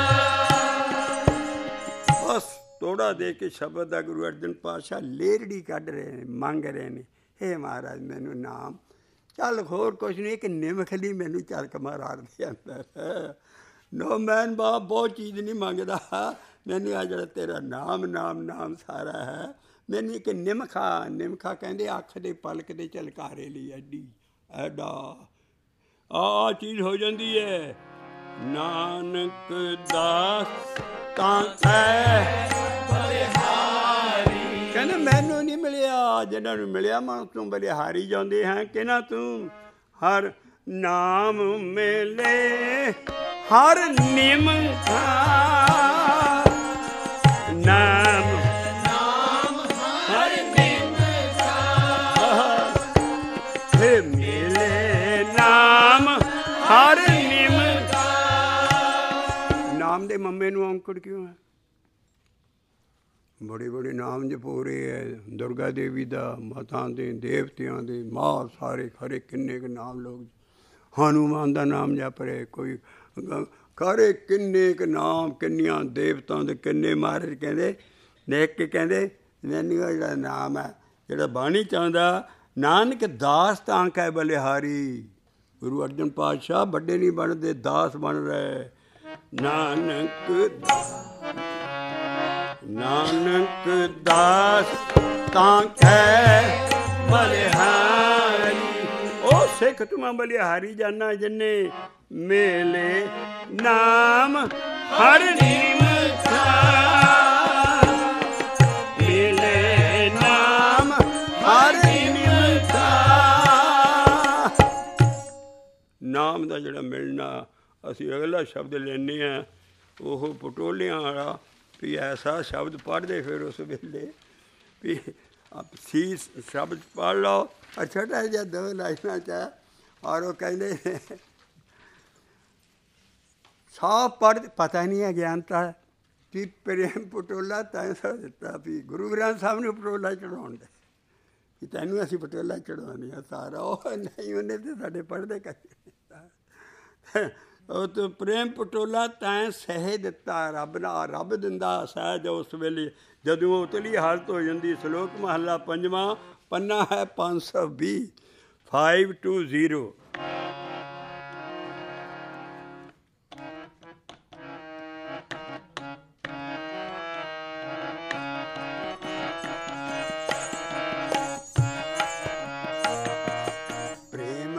ਬਸ ਤੋੜਾ ਦੇ ਕੇ ਸ਼ਬਦ ਦਾ ਗੁਰੂ ਅਰਜਨ ਪਾਤਸ਼ਾਹ ਲੇਰੜੀ ਕੱਢ ਰਹੇ ਨੇ, ਮੰਗ ਰਹੇ ਨੇ, ਹੇ ਮਹਾਰਾਜ ਮੈਨੂੰ ਨਾਮ, ਚੱਲ ਹੋਰ ਕੁਛ ਨਹੀਂ, ਇੱਕ ਨਿਮਖਲੀ ਮੈਨੂੰ ਝਲਕ ਮਾਰ ਦੇ ਅੰਦਰ। ਨੋ ਮੈਨ ਬਾਪ ਬਹੁਤ ਚੀਜ਼ ਨਹੀਂ ਮੰਗਦਾ, ਮੈਨੂੰ ਆ ਜਿਹੜਾ ਤੇਰਾ ਨਾਮ ਨਾਮ ਨਾਮ ਸਾਰਾ ਹੈ, ਮੈਨੂੰ ਇੱਕ ਨਿਮਖਾ, ਨਿਮਖਾ ਕਹਿੰਦੇ ਅੱਖ ਦੇ ਪਲਕ ਦੇ ਝਲਕਾਰੇ ਲਈ ਐਡੀ ਐਡਾ ਆ ਚੀਜ਼ ਹੋ ਜਾਂਦੀ ਹੈ। ਨਾਨਕ ਦਾਸ ਤਾਂ ਹੈ ਕਹਿੰਦੇ ਮੈਨੂੰ ਨਹੀਂ ਮਿਲਿਆ, ਜਿਹਨਾਂ ਨੂੰ ਮਿਲਿਆ ਮਨ ਤੂੰ ਬਲਿਹਾਰੀ ਜਾਂਦੇ ਹੈ, ਕਿਹਨਾਂ ਤੂੰ ਹਰ ਨਾਮ ਮਿਲੇ ਹਰ ਨਿਮਖਾ, ਨਾਮ ਨਾਮ ਹਰ ਨਿਮਖਾ, ਹੇ ਮਿਲੇ ਨਾਮ ਹਰ ਨਿਮਖਾ। ਨਾਮ ਦੇ ਮੰਮੇ ਨੂੰ ਔਂਕੜ ਕਿਉਂ ਹੈ? ਬੜੇ ਬੜੇ ਨਾਮ ਜਪੋਰੇ ਹੈ, ਦੁਰਗਾ ਦੇਵੀ ਦਾ, ਮਾਤਾ ਦੇ, ਦੇਵਤਿਆਂ ਦੇ, ਮਾਂ ਸਾਰੇ ਖਰੇ ਕਿੰਨੇ ਕੁ ਨਾਮ ਲੋਕ, ਹਨੂੰਮਾਨ ਦਾ ਨਾਮ ਜਪ ਰਹੇ, ਕੋਈ ਖਰੇ ਕਿੰਨੇ ਕੁ ਨਾਮ, ਕਿੰਨੀਆਂ ਦੇਵਤਾਂ ਦੇ ਕਿੰਨੇ ਮਹਾਰਾਜ ਕਹਿੰਦੇ ਦੇਖ ਕੇ ਕਹਿੰਦੇ ਮੈਨੂੰ ਜਿਹੜਾ ਨਾਮ ਹੈ, ਜਿਹੜਾ ਬਾਣੀ ਚਾਹੁੰਦਾ ਨਾਨਕ ਦਾਸ ਤਾਂ ਕਹਿ ਬਲਿਹਾਰੀ। ਗੁਰੂ ਅਰਜਨ ਪਾਤਸ਼ਾਹ ਵੱਡੇ ਨਹੀਂ ਬਣਦੇ, ਦਾਸ ਬਣ ਰਹੇ। ਨਾਨਕ ਨਾਨਕ ਦਾਸ ਤਾਂ ਕਹਿ ਬਲਿਹਾਰੀ, ਉਹ ਸਿੱਖ ਤੁਮਾ ਬਲਿਹਾਰੀ ਜਾਨਾ ਜਿਨੇ ਮੇਲੇ ਨਾਮ ਹਰ ਨਿਮਖਾ, ਮੇਲੇ ਨਾਮ ਹਰ ਨਿਮਖਾ। ਨਾਮ ਦਾ ਜਿਹੜਾ ਮਿਲਣਾ, ਅਸੀਂ ਅਗਲਾ ਸ਼ਬਦ ਲੈਂਦੇ ਹਾਂ ਉਹ ਪਟੋਲਿਆਂ ਵਾਲਾ, ਵੀ ਐਸਾ ਸ਼ਬਦ ਪੜ੍ਹਦੇ ਫਿਰ ਉਸ ਵੇਲੇ ਵੀ ਸੀ ਸ਼ਬਦ ਪੜ੍ਹ ਲਓ, ਛੋਟਾ ਜਿਹਾ ਦੋ ਲਾਈਨਾਂ 'ਚ, ਔਰ ਉਹ ਕਹਿੰਦੇ ਸਾਫ਼ ਪੜ੍ਹ, ਪਤਾ ਨਹੀਂ ਹੈ ਗਿਆਨਤਾ ਵੀ ਪ੍ਰੇਮ ਪਟੋਲਾ ਤੈਂ ਸਭ ਦਿੱਤਾ, ਵੀ ਗੁਰੂ ਗ੍ਰੰਥ ਸਾਹਿਬ ਨੂੰ ਪਟੋਲਾ ਚੜਾਉਣ ਦੇ, ਵੀ ਤੈਨੂੰ ਅਸੀਂ ਪਟੋਲਾ ਚੜਾਉਂਦੇ ਹਾਂ ਸਾਰਾ। ਉਹ ਨਹੀਂ, ਉਹਨੇ ਤਾਂ ਸਾਡੇ ਪੜ੍ਹਦੇ ਕਰ ਉਹ ਤਾਂ ਪ੍ਰੇਮ ਪਟੋਲਾ ਤੈਂ ਸਹਿ ਦਿੱਤਾ, ਰੱਬ ਨਾਲ ਰੱਬ ਦਿੰਦਾ ਸਹਿਜ ਉਸ ਵੇਲੇ ਜਦੋਂ ਉਤਲੀ ਹਾਲਤ ਹੋ ਜਾਂਦੀ। ਸ਼ਲੋਕ ਮਹੱਲਾ ਪੰਜਵਾਂ, ਪੰਨਾ ਹੈ ਪੰਜ ਸੌ ਵੀਹ, ਫਾਈਵ ਟੂ ਜ਼ੀਰੋ।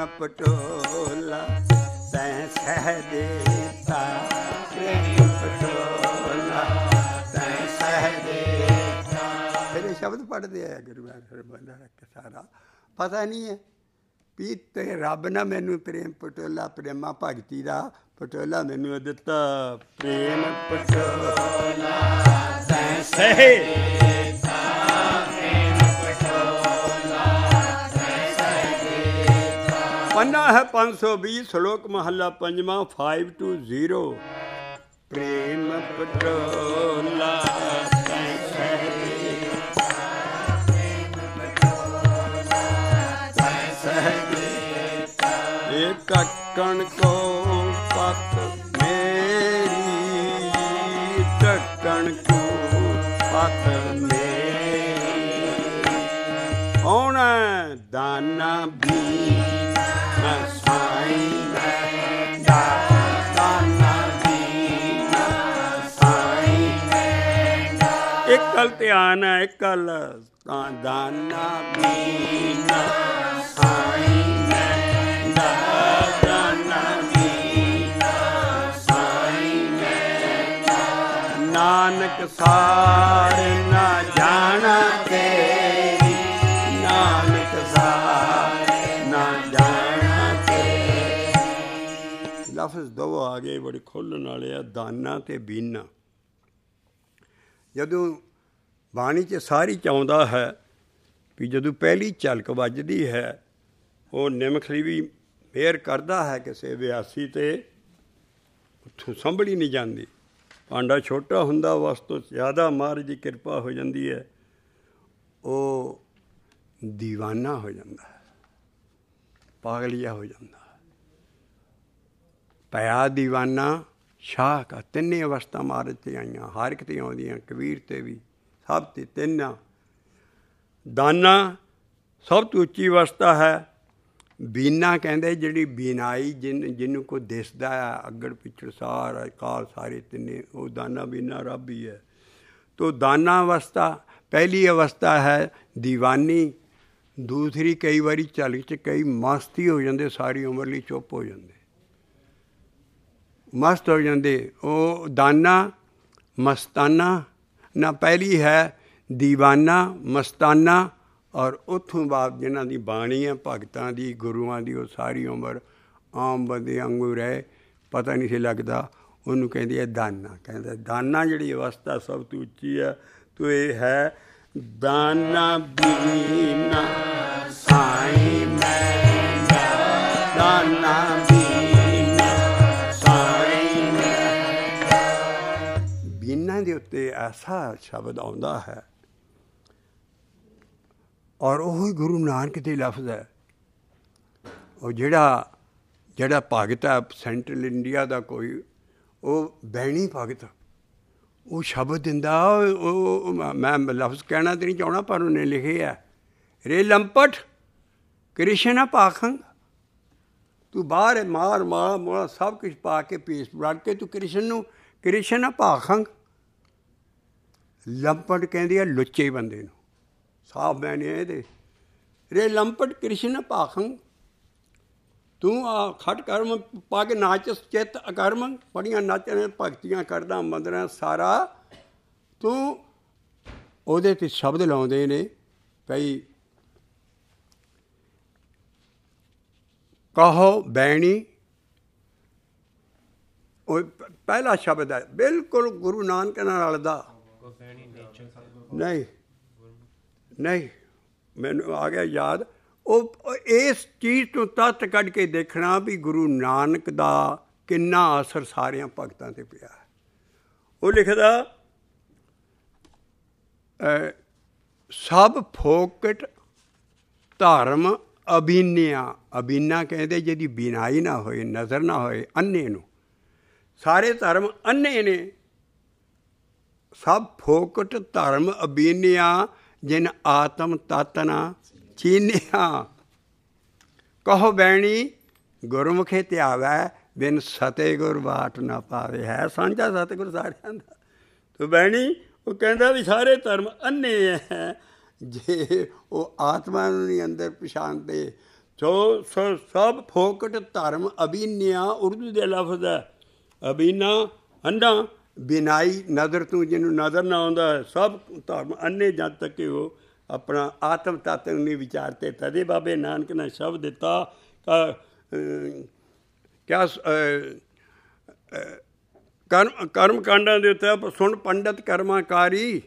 ਪਟੋਲਾ ਤੈਂ ਸਹਿ ਦੇਤਾ, ਪ੍ਰੇਮ ਪਟੋਲਾ ਤੈਂ ਸਹਿ ਦੇਤਾ। ਫਿਰ ਇਹ ਸ਼ਬਦ ਪੜ੍ਹਦੇ ਆ ਗੁਰੂ ਗ੍ਰੰਥ ਸਾਰਾ ਪਤਾ ਨਹੀਂ ਹੈ ਵੀ ਤੇ ਰੱਬ ਨਾ ਮੈਨੂੰ ਪ੍ਰੇਮ ਪਟੋਲਾ, ਪ੍ਰੇਮਾ ਭਗਤੀ ਦਾ ਪਟੋਲਾ ਮੈਨੂੰ ਦਿੱਤਾ। ਪ੍ਰੇਮ ਪਟੋਲਾ ਤੈਂ ਸਹਿ ਦੇਤਾ, ਪ੍ਰੇਮ ਪਟੋਲਾ ਤੈਂ ਸਹਿ ਦੇਤਾ। ਪੰਨਾ ਹੈ ਪੰਜ ਸੌ ਵੀਹ, ਸ਼ਲੋਕ ਮਹੱਲਾ ਪੰਜਵਾਂ, ਫਾਈਵ ਟੂ ਜ਼ੀਰੋ। ਪ੍ਰੇਮ ਪਟੋਲਾ ਤੈਂ ਸਹਿ ਦੇਤਾ, ਪ੍ਰੇਮ ਪਟੋਲਾ ਤੈਂ ਸਹਿ ਦੇਤਾ। ਇਹ ਢੱਕਣ ਕੋ ਪੱਤ ਮੇਰੀ, ਢੱਕਣ ਕੋ ਪੱਤ ਮੇਰੀ। ਆਉਣਾ ਦਾਨਾ ਵੀ ਨਾ ਸਾਈਂ ਦਾ, ਦਾਨਾ ਵੀ ਨਾ ਸਾਈਂ ਦਾ। ਇੱਕ ਗੱਲ ਧਿਆਨ ਹੈ, ਇੱਕ ਗੱਲ ਤਾਂ ਦਾਨਾ ਵੀ ਨਾ ਸਾਈਂ ਦਾ, ਦਾਨਾ ਵੀ ਨਾ ਸਾਈਂ ਦਾ। ਨਾਨਕ ਸਾਰ ਨਾ ਜਾਣਾ ਤੇਰੀ, ਨਾਨਕ ਸਾਰ ਨਾ ਜਾਣਾ ਤੇਰੀ। ਲਫ਼ਜ਼ ਦੋ ਆ ਗਏ ਬੜੇ ਖੋਲ੍ਹਣ ਵਾਲੇ ਆ, ਦਾਨਾ ਤੇ ਬੀਨਾ। ਜਦੋਂ ਬਾਣੀ 'ਚ ਸਾਰੀ 'ਚ ਆਉਂਦਾ ਹੈ ਵੀ ਜਦੋਂ ਪਹਿਲੀ ਝਲਕ ਵੱਜਦੀ ਹੈ, ਉਹ ਨਿਮਖਲੀ ਵੀ ਮਿਹਰ ਕਰਦਾ ਹੈ ਕਿਸੇ ਵਿਆਸੀ 'ਤੇ, ਉੱਥੋਂ ਸੰਭਲੀ ਨਹੀਂ ਜਾਂਦੀ। ਭਾਂਡਾ ਛੋਟਾ ਹੁੰਦਾ, ਉਸ ਤੋਂ ਜ਼ਿਆਦਾ ਮਹਾਰਾਜ ਦੀ ਕਿਰਪਾ ਹੋ ਜਾਂਦੀ ਹੈ, ਉਹ ਦੀਵਾਨਾ ਹੋ ਜਾਂਦਾ ਹੈ, ਪਾਗਲੀਆ ਹੋ ਜਾਂਦਾ ਹੈ। ਪਿਆ ਦੀਵਾਨਾ ਸ਼ਾਹ ਕਾ, ਤਿੰਨੇ ਅਵਸਥਾ ਮਹਾਰਾਜ 'ਤੇ ਆਈਆਂ, ਹਰ ਇੱਕ 'ਤੇ ਆਉਂਦੀਆਂ, ਕਬੀਰ 'ਤੇ ਵੀ, ਸਭ 'ਤੇ ਤਿੰਨਾਂ। ਦਾਨਾ ਸਭ ਤੋਂ ਉੱਚੀ ਅਵਸਥਾ ਹੈ। ਬੀਨਾ ਕਹਿੰਦੇ ਜਿਹੜੀ ਬੀਨਾਈ, ਜਿਨ ਜਿਹਨੂੰ ਕੋਈ ਦਿਸਦਾ ਹੈ ਅੱਗੜ ਪਿੱਛੜ ਸਾਰਾ ਕਾਲ ਸਾਰੇ ਤਿੰਨੇ, ਉਹ ਦਾਨਾ ਬੀਨਾ ਰੱਬ ਹੀ ਹੈ। ਤੋ ਦਾਨਾ ਅਵਸਥਾ ਪਹਿਲੀ ਅਵਸਥਾ ਹੈ ਦੀਵਾਨੀ। ਦੂਸਰੀ ਕਈ ਵਾਰੀ ਝਲਕ 'ਚ ਕਈ ਮਸਤੀ ਹੋ ਜਾਂਦੇ, ਸਾਰੀ ਉਮਰ ਲਈ ਚੁੱਪ ਹੋ ਜਾਂਦੇ, ਮਸਤ ਹੋ ਜਾਂਦੇ, ਉਹ ਦਾਨਾ ਮਸਤਾਨਾ ਨਾ। ਪਹਿਲੀ ਹੈ ਦੀਵਾਨਾ ਮਸਤਾਨਾ, ਔਰ ਉੱਥੋਂ ਬਾਅਦ ਜਿਹਨਾਂ ਦੀ ਬਾਣੀ ਹੈ ਭਗਤਾਂ ਦੀ, ਗੁਰੂਆਂ ਦੀ, ਉਹ ਸਾਰੀ ਉਮਰ ਆਮ ਬੰਦੇ ਵਾਂਗੂ ਰਹੇ, ਪਤਾ ਨਹੀਂ ਸੀ ਲੱਗਦਾ, ਉਹਨੂੰ ਕਹਿੰਦੇ ਆ ਦਾਨਾ। ਕਹਿੰਦੇ ਦਾਨਾ ਜਿਹੜੀ ਅਵਸਥਾ ਸਭ ਤੋਂ ਉੱਚੀ ਹੈ, ਤੋ ਇਹ ਹੈ ਦਾਨਾ ਬੀਨਾ ਸਾਈਂ ਮੈਂ, ਦਾਨਾ ਬੀਨਾ ਸਾਈਂ ਮੈਂ। ਬੀਨਾ ਦੇ ਉੱਤੇ ਐਸਾ ਸ਼ਬਦ ਆਉਂਦਾ ਹੈ, ਔਰ ਉਹ ਹੀ ਗੁਰੂ ਨਾਨਕ ਦੇ ਲਫ਼ਜ਼ ਹੈ। ਉਹ ਜਿਹੜਾ ਜਿਹੜਾ ਭਗਤ ਹੈ ਸੈਂਟਰਲ ਇੰਡੀਆ ਦਾ ਕੋਈ, ਉਹ ਬੈਣੀ ਭਗਤ, ਉਹ ਸ਼ਬਦ ਦਿੰਦਾ, ਉਹ ਮੈਂ ਲਫ਼ਜ਼ ਕਹਿਣਾ ਤਾਂ ਨਹੀਂ ਚਾਹੁੰਦਾ, ਪਰ ਉਹਨੇ ਲਿਖਿਆ ਰੇ ਲੰਪਟ ਕ੍ਰਿਸ਼ਨ ਪਾਖੰਗ। ਤੂੰ ਬਾਹਰ ਮਾਰ ਮਾਰ ਮੋੜਾ ਸਭ ਕੁਛ ਪਾ ਕੇ ਪੇਸ ਬਣਾ ਕੇ ਤੂੰ ਕ੍ਰਿਸ਼ਨ ਨੂੰ, ਕ੍ਰਿਸ਼ਨ ਪਾਖੰਗ। ਲੰਪਟ ਕਹਿੰਦੀ ਆ ਲੁੱਚੇ ਬੰਦੇ ਨੂੰ, ਸਾਫ ਮੈਨੇ ਇਹਦੇ ਰੇ ਲੰਪਟ ਕ੍ਰਿਸ਼ਨ ਪਾਖੰਗ। ਤੂੰ ਆ ਖਟ ਕਰਮ ਪਾ ਕੇ ਨਾਚ ਚਿੱਤ ਅਕਰਮ, ਬੜੀਆਂ ਨਾਚਣ ਭਗਤੀਆਂ ਕਰਦਾ ਮੰਦਰਾਂ ਸਾਰਾ, ਤੂੰ ਉਹਦੇ 'ਤੇ ਸ਼ਬਦ ਲਾਉਂਦੇ ਨੇ ਭਈ ਕਹੋ ਬੈਣੀ। ਉਹ ਪਹਿਲਾ ਸ਼ਬਦ ਹੈ ਬਿਲਕੁਲ ਗੁਰੂ ਨਾਨਕ ਨਾਲ ਰਲਦਾ। ਨਹੀਂ ਨਹੀਂ ਮੈਨੂੰ ਆ ਗਿਆ ਯਾਦ, ਉਹ ਇਸ ਚੀਜ਼ ਤੋਂ ਤੱਤ ਕੱਢ ਕੇ ਦੇਖਣਾ ਵੀ ਗੁਰੂ ਨਾਨਕ ਦਾ ਕਿੰਨਾ ਅਸਰ ਸਾਰਿਆਂ ਭਗਤਾਂ 'ਤੇ ਪਿਆ। ਉਹ ਲਿਖਦਾ ਸਭ ਫੋਕਟ ਧਰਮ ਅਬੀਨਿਆ। ਅਬੀਨਾ ਕਹਿੰਦੇ ਜਿਹਦੀ ਬੀਨਾਈ ਨਾ ਹੋਏ, ਨਜ਼ਰ ਨਾ ਹੋਏ, ਅੰਨੇ ਨੂੰ। ਸਾਰੇ ਧਰਮ ਅੰਨੇ ਨੇ। ਸਭ ਫੋਕਟ ਧਰਮ ਅਬੀਨਿਆ, ਜਿਨ ਆਤਮ ਤਤ ਨਾ ਚੀਨਿਆ। ਕਹੋ ਬੈਣੀ ਗੁਰਮੁਖੇ ਧਿਆਵੈ, ਬਿਨ ਸਤੇ ਗੁਰ ਬਾਟ ਨਾ ਪਾਵੇ। ਹੈ ਸਾਂਝਾ ਸਤਿਗੁਰ ਸਾਰਿਆਂ ਦਾ। ਤੋ ਬੈਣੀ ਉਹ ਕਹਿੰਦਾ ਵੀ ਸਾਰੇ ਧਰਮ ਅੰਨੇ ਹੈ, ਜੇ ਉਹ ਆਤਮਾ ਨੂੰ ਨਹੀਂ ਅੰਦਰ ਪਛਾਣਦੇ। ਸੋ ਸੋ ਸਭ ਫੋਕਟ ਧਰਮ ਅਬੀਨਿਆ ਉਰਦੂ ਦੇ ਲਫ਼ਜ਼ ਹੈ। ਅਬੀਨਾ ਅੰਨਾ, ਬਿਨਾਈ ਨਜ਼ਰ ਤੂੰ ਜਿਹਨੂੰ ਨਜ਼ਰ ਨਾ ਆਉਂਦਾ। ਸਭ ਧਰਮ ਅੰਨੇ ਜਦ ਤੱਕ ਉਹ ਆਪਣਾ ਆਤਮ ਤੱਤ ਨਹੀਂ ਵਿਚਾਰਤੇ। ਤਦੇ ਬਾਬੇ ਨਾਨਕ ਨੇ ਸ਼ਬਦ ਦਿੱਤਾ ਕਿਆ ਕਰਮ ਕਰਮ ਕਾਂਡਾਂ ਦੇ ਉੱਤੇ ਸੁਣ ਪੰਡਤ ਕਰਮਾਕਾਰੀ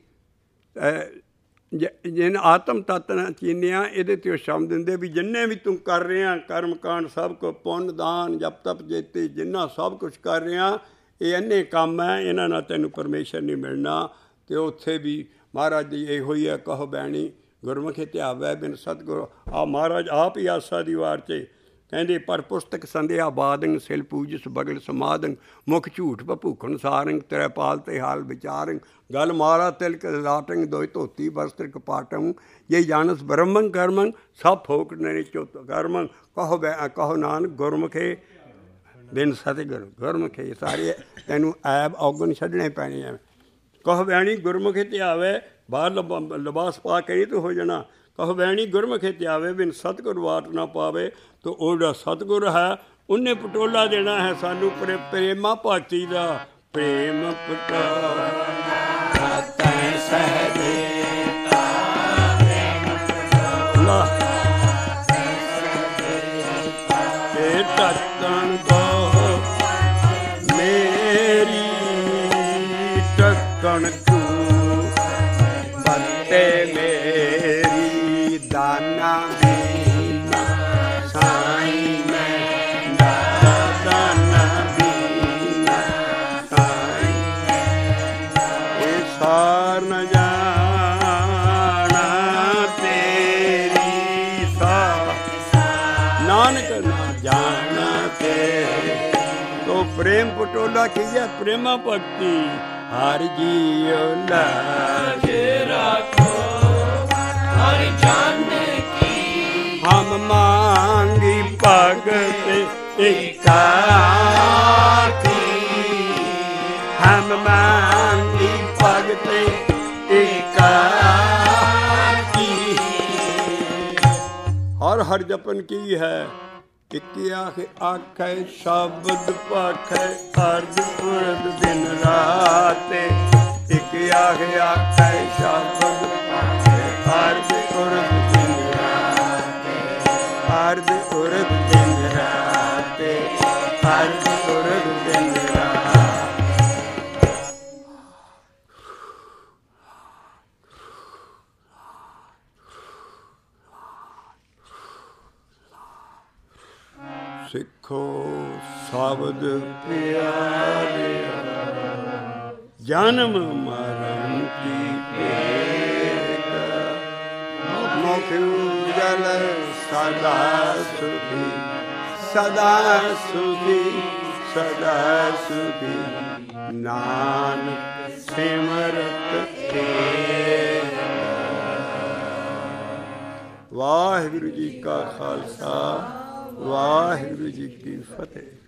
ਜ ਜਿਨ ਆਤਮ ਤੱਤ ਨਾ ਚੀਨਿਆ। ਇਹਦੇ 'ਤੇ ਉਹ ਸ਼ਬਦ ਦਿੰਦੇ ਵੀ ਜਿੰਨੇ ਵੀ ਤੂੰ ਕਰ ਰਿਹਾ ਕਰਮ ਕਾਂਡ ਸਭ ਕੁਝ ਪੁੰਨ ਦਾਨ ਜਪ ਤਪ ਜੇਤੀ ਜਿੰਨਾ ਸਭ ਕੁਛ ਕਰ ਰਿਹਾ ਇਹ ਇੰਨੇ ਕੰਮ ਹੈ, ਇਹਨਾਂ ਨਾਲ ਤੈਨੂੰ ਪਰਮੇਸ਼ਰ ਨਹੀਂ ਮਿਲਣਾ। ਅਤੇ ਉੱਥੇ ਵੀ ਮਹਾਰਾਜ ਦੀ ਇਹੋ ਹੀ ਹੈ ਕਹੋ ਬੈਣੀ ਗੁਰਮੁਖੀ ਧਿਆਵੈ ਬਿਨ ਸਤਿਗੁਰੂ। ਆ ਮਹਾਰਾਜ ਆਪ ਹੀ ਆਸਾ ਦੀ ਵਾਰ 'ਚ ਕਹਿੰਦੇ ਪਰ ਪੁਸਤਕ ਸੰਧਿਆ ਬਾਦੰਗ ਸਿਲ ਪੂਜਸ ਬਗਲ ਸਮਾਦੰਗ ਮੁਖ ਝੂਠ ਭੂਖਣ ਸਾਰੰਗ ਤੇਰੇ ਪਾਲ ਤੇ ਹਾਲ ਵਿਚਾਰੰਗ ਗਲ ਮਾਰਾ ਤਿਲਕ ਲਾਟੰਗ ਦੋਇ ਧੋਤੀ ਬਸਤਰ ਕਪਾਟੰ ਇਹ ਜਾਣਸ ਬ੍ਰਹਮੰ ਕਰਮੰ ਸਭ ਫੋਕਟ ਨੇ ਚੁੱਤ ਕਰਮੰ ਕਹੋ ਬੈ ਕਹੋ ਨਾਨਕ ਗੁਰਮੁਖੇ ਬਿਨ ਸਤਿਗੁਰੂ। ਗੁਰਮੁਖੇ ਸਾਰੇ ਤੈਨੂੰ ਐਬ ਔਗਣ ਛੱਡਣੇ ਪੈਣੇ ਐ। ਕਹੋ ਬੈਣੀ ਗੁਰਮੁਖੇ ਧਿਆਵੇ ਬਾਹਰ ਲਬ ਲਿਬਾਸ ਪਾ ਕੇ ਨਹੀਂ ਤੂੰ ਹੋ ਜਾਣਾ। ਕਹੋ ਬੈਣੀ ਗੁਰਮੁਖੇ ਧਿਆਵੇ ਬਿਨ ਸਤਿਗੁਰ ਵਾਟ ਨਾ ਪਾਵੇ। ਤਾਂ ਉਹ ਜਿਹੜਾ ਸਤਿਗੁਰ ਹੈ ਉਹਨੇ ਪਟੋਲਾ ਦੇਣਾ ਹੈ ਸਾਨੂੰ ਪ੍ਰੇ ਪ੍ਰੇਮਾ ਭਗਤੀ ਦਾ। ਪ੍ਰੇਮ ਪਟੋਲਾ ਤੈ ਸਹਜੇ ਤੇ ਟੱਕਣ ਦੋ ਮੇਰੀ ਟੱਕਣ ਤੂੰ ਬੰਤੇ ਮੇਰੀ ਦਾਨਾ ਬੀਨਾ ਸਾਈ ਮੈਂ ਦਾਨਾ ਬੀਨਾ ਸਾਈ ਇਹ ਸਾਰ ਨ ਜਾਣਾ ਤੇਰੀ ਸਾ ਨਾਨਕ ਨਾ ਜਾਣਾ ਤੇਰੇ। ਤੋ ਪ੍ਰੇਮ ਪਟੋਲਾ ਕੀ ਹੈ ਪ੍ਰੇਮਾ ਭਗਤੀ। ਹਰ ਜੀਉ ਲਾਗੇ ਰੱਖੋ ਹਰ ਜਨ ਕੀ ਹਮ ਮਾਂਗੀ ਭਗਤ ਇਕਾਕੀ। ਹਮ ਮਾਂਗੀ ਭਗਤ ਇਕਾਕੀ। ਹਰ ਹਰ ਜਪਨ ਕੀ ਹੈ ਇੱਕ ਆਖ ਆਖੈ ਸ਼ਬਦ ਭਾਖੈ ਅਰਧ ਪੁਰਦ ਦਿਨ ਰਾਤ। ਇੱਕ ਆਖ ਆਖੈ ਸ਼ਬਦ ਭਾਖੈ ਅਰਧ ਪੁਰਦ ਦਿਨ ਰਾਤ। ਅਰਧ ਪੁਰਦ ਦਿਨ ਰਾਤ ਅਰਧ ਪੁਰਦ ਦਿਨ ਰਾਤ। ਸਿੱਖੋ ਸ਼ਬਦ ਪਿਆਰਿਆ ਜਨਮ ਮਰਨ ਕੀ ਭੇਟ। ਮੁਖ ਉਜਲ ਸਦਾ ਸੁਖੀ ਸਦਾ ਸੁਖੀ ਸਦਾ ਸੁਖੀ ਨਾਨਕ ਸਿਮਰਤ ਤੇਰਾ। ਵਾਹਿਗੁਰੂ ਜੀ ਕਾ ਖਾਲਸਾ ਵਾਹਿਗੁਰੂ ਜੀ ਕੀ ਫਤਿਹ।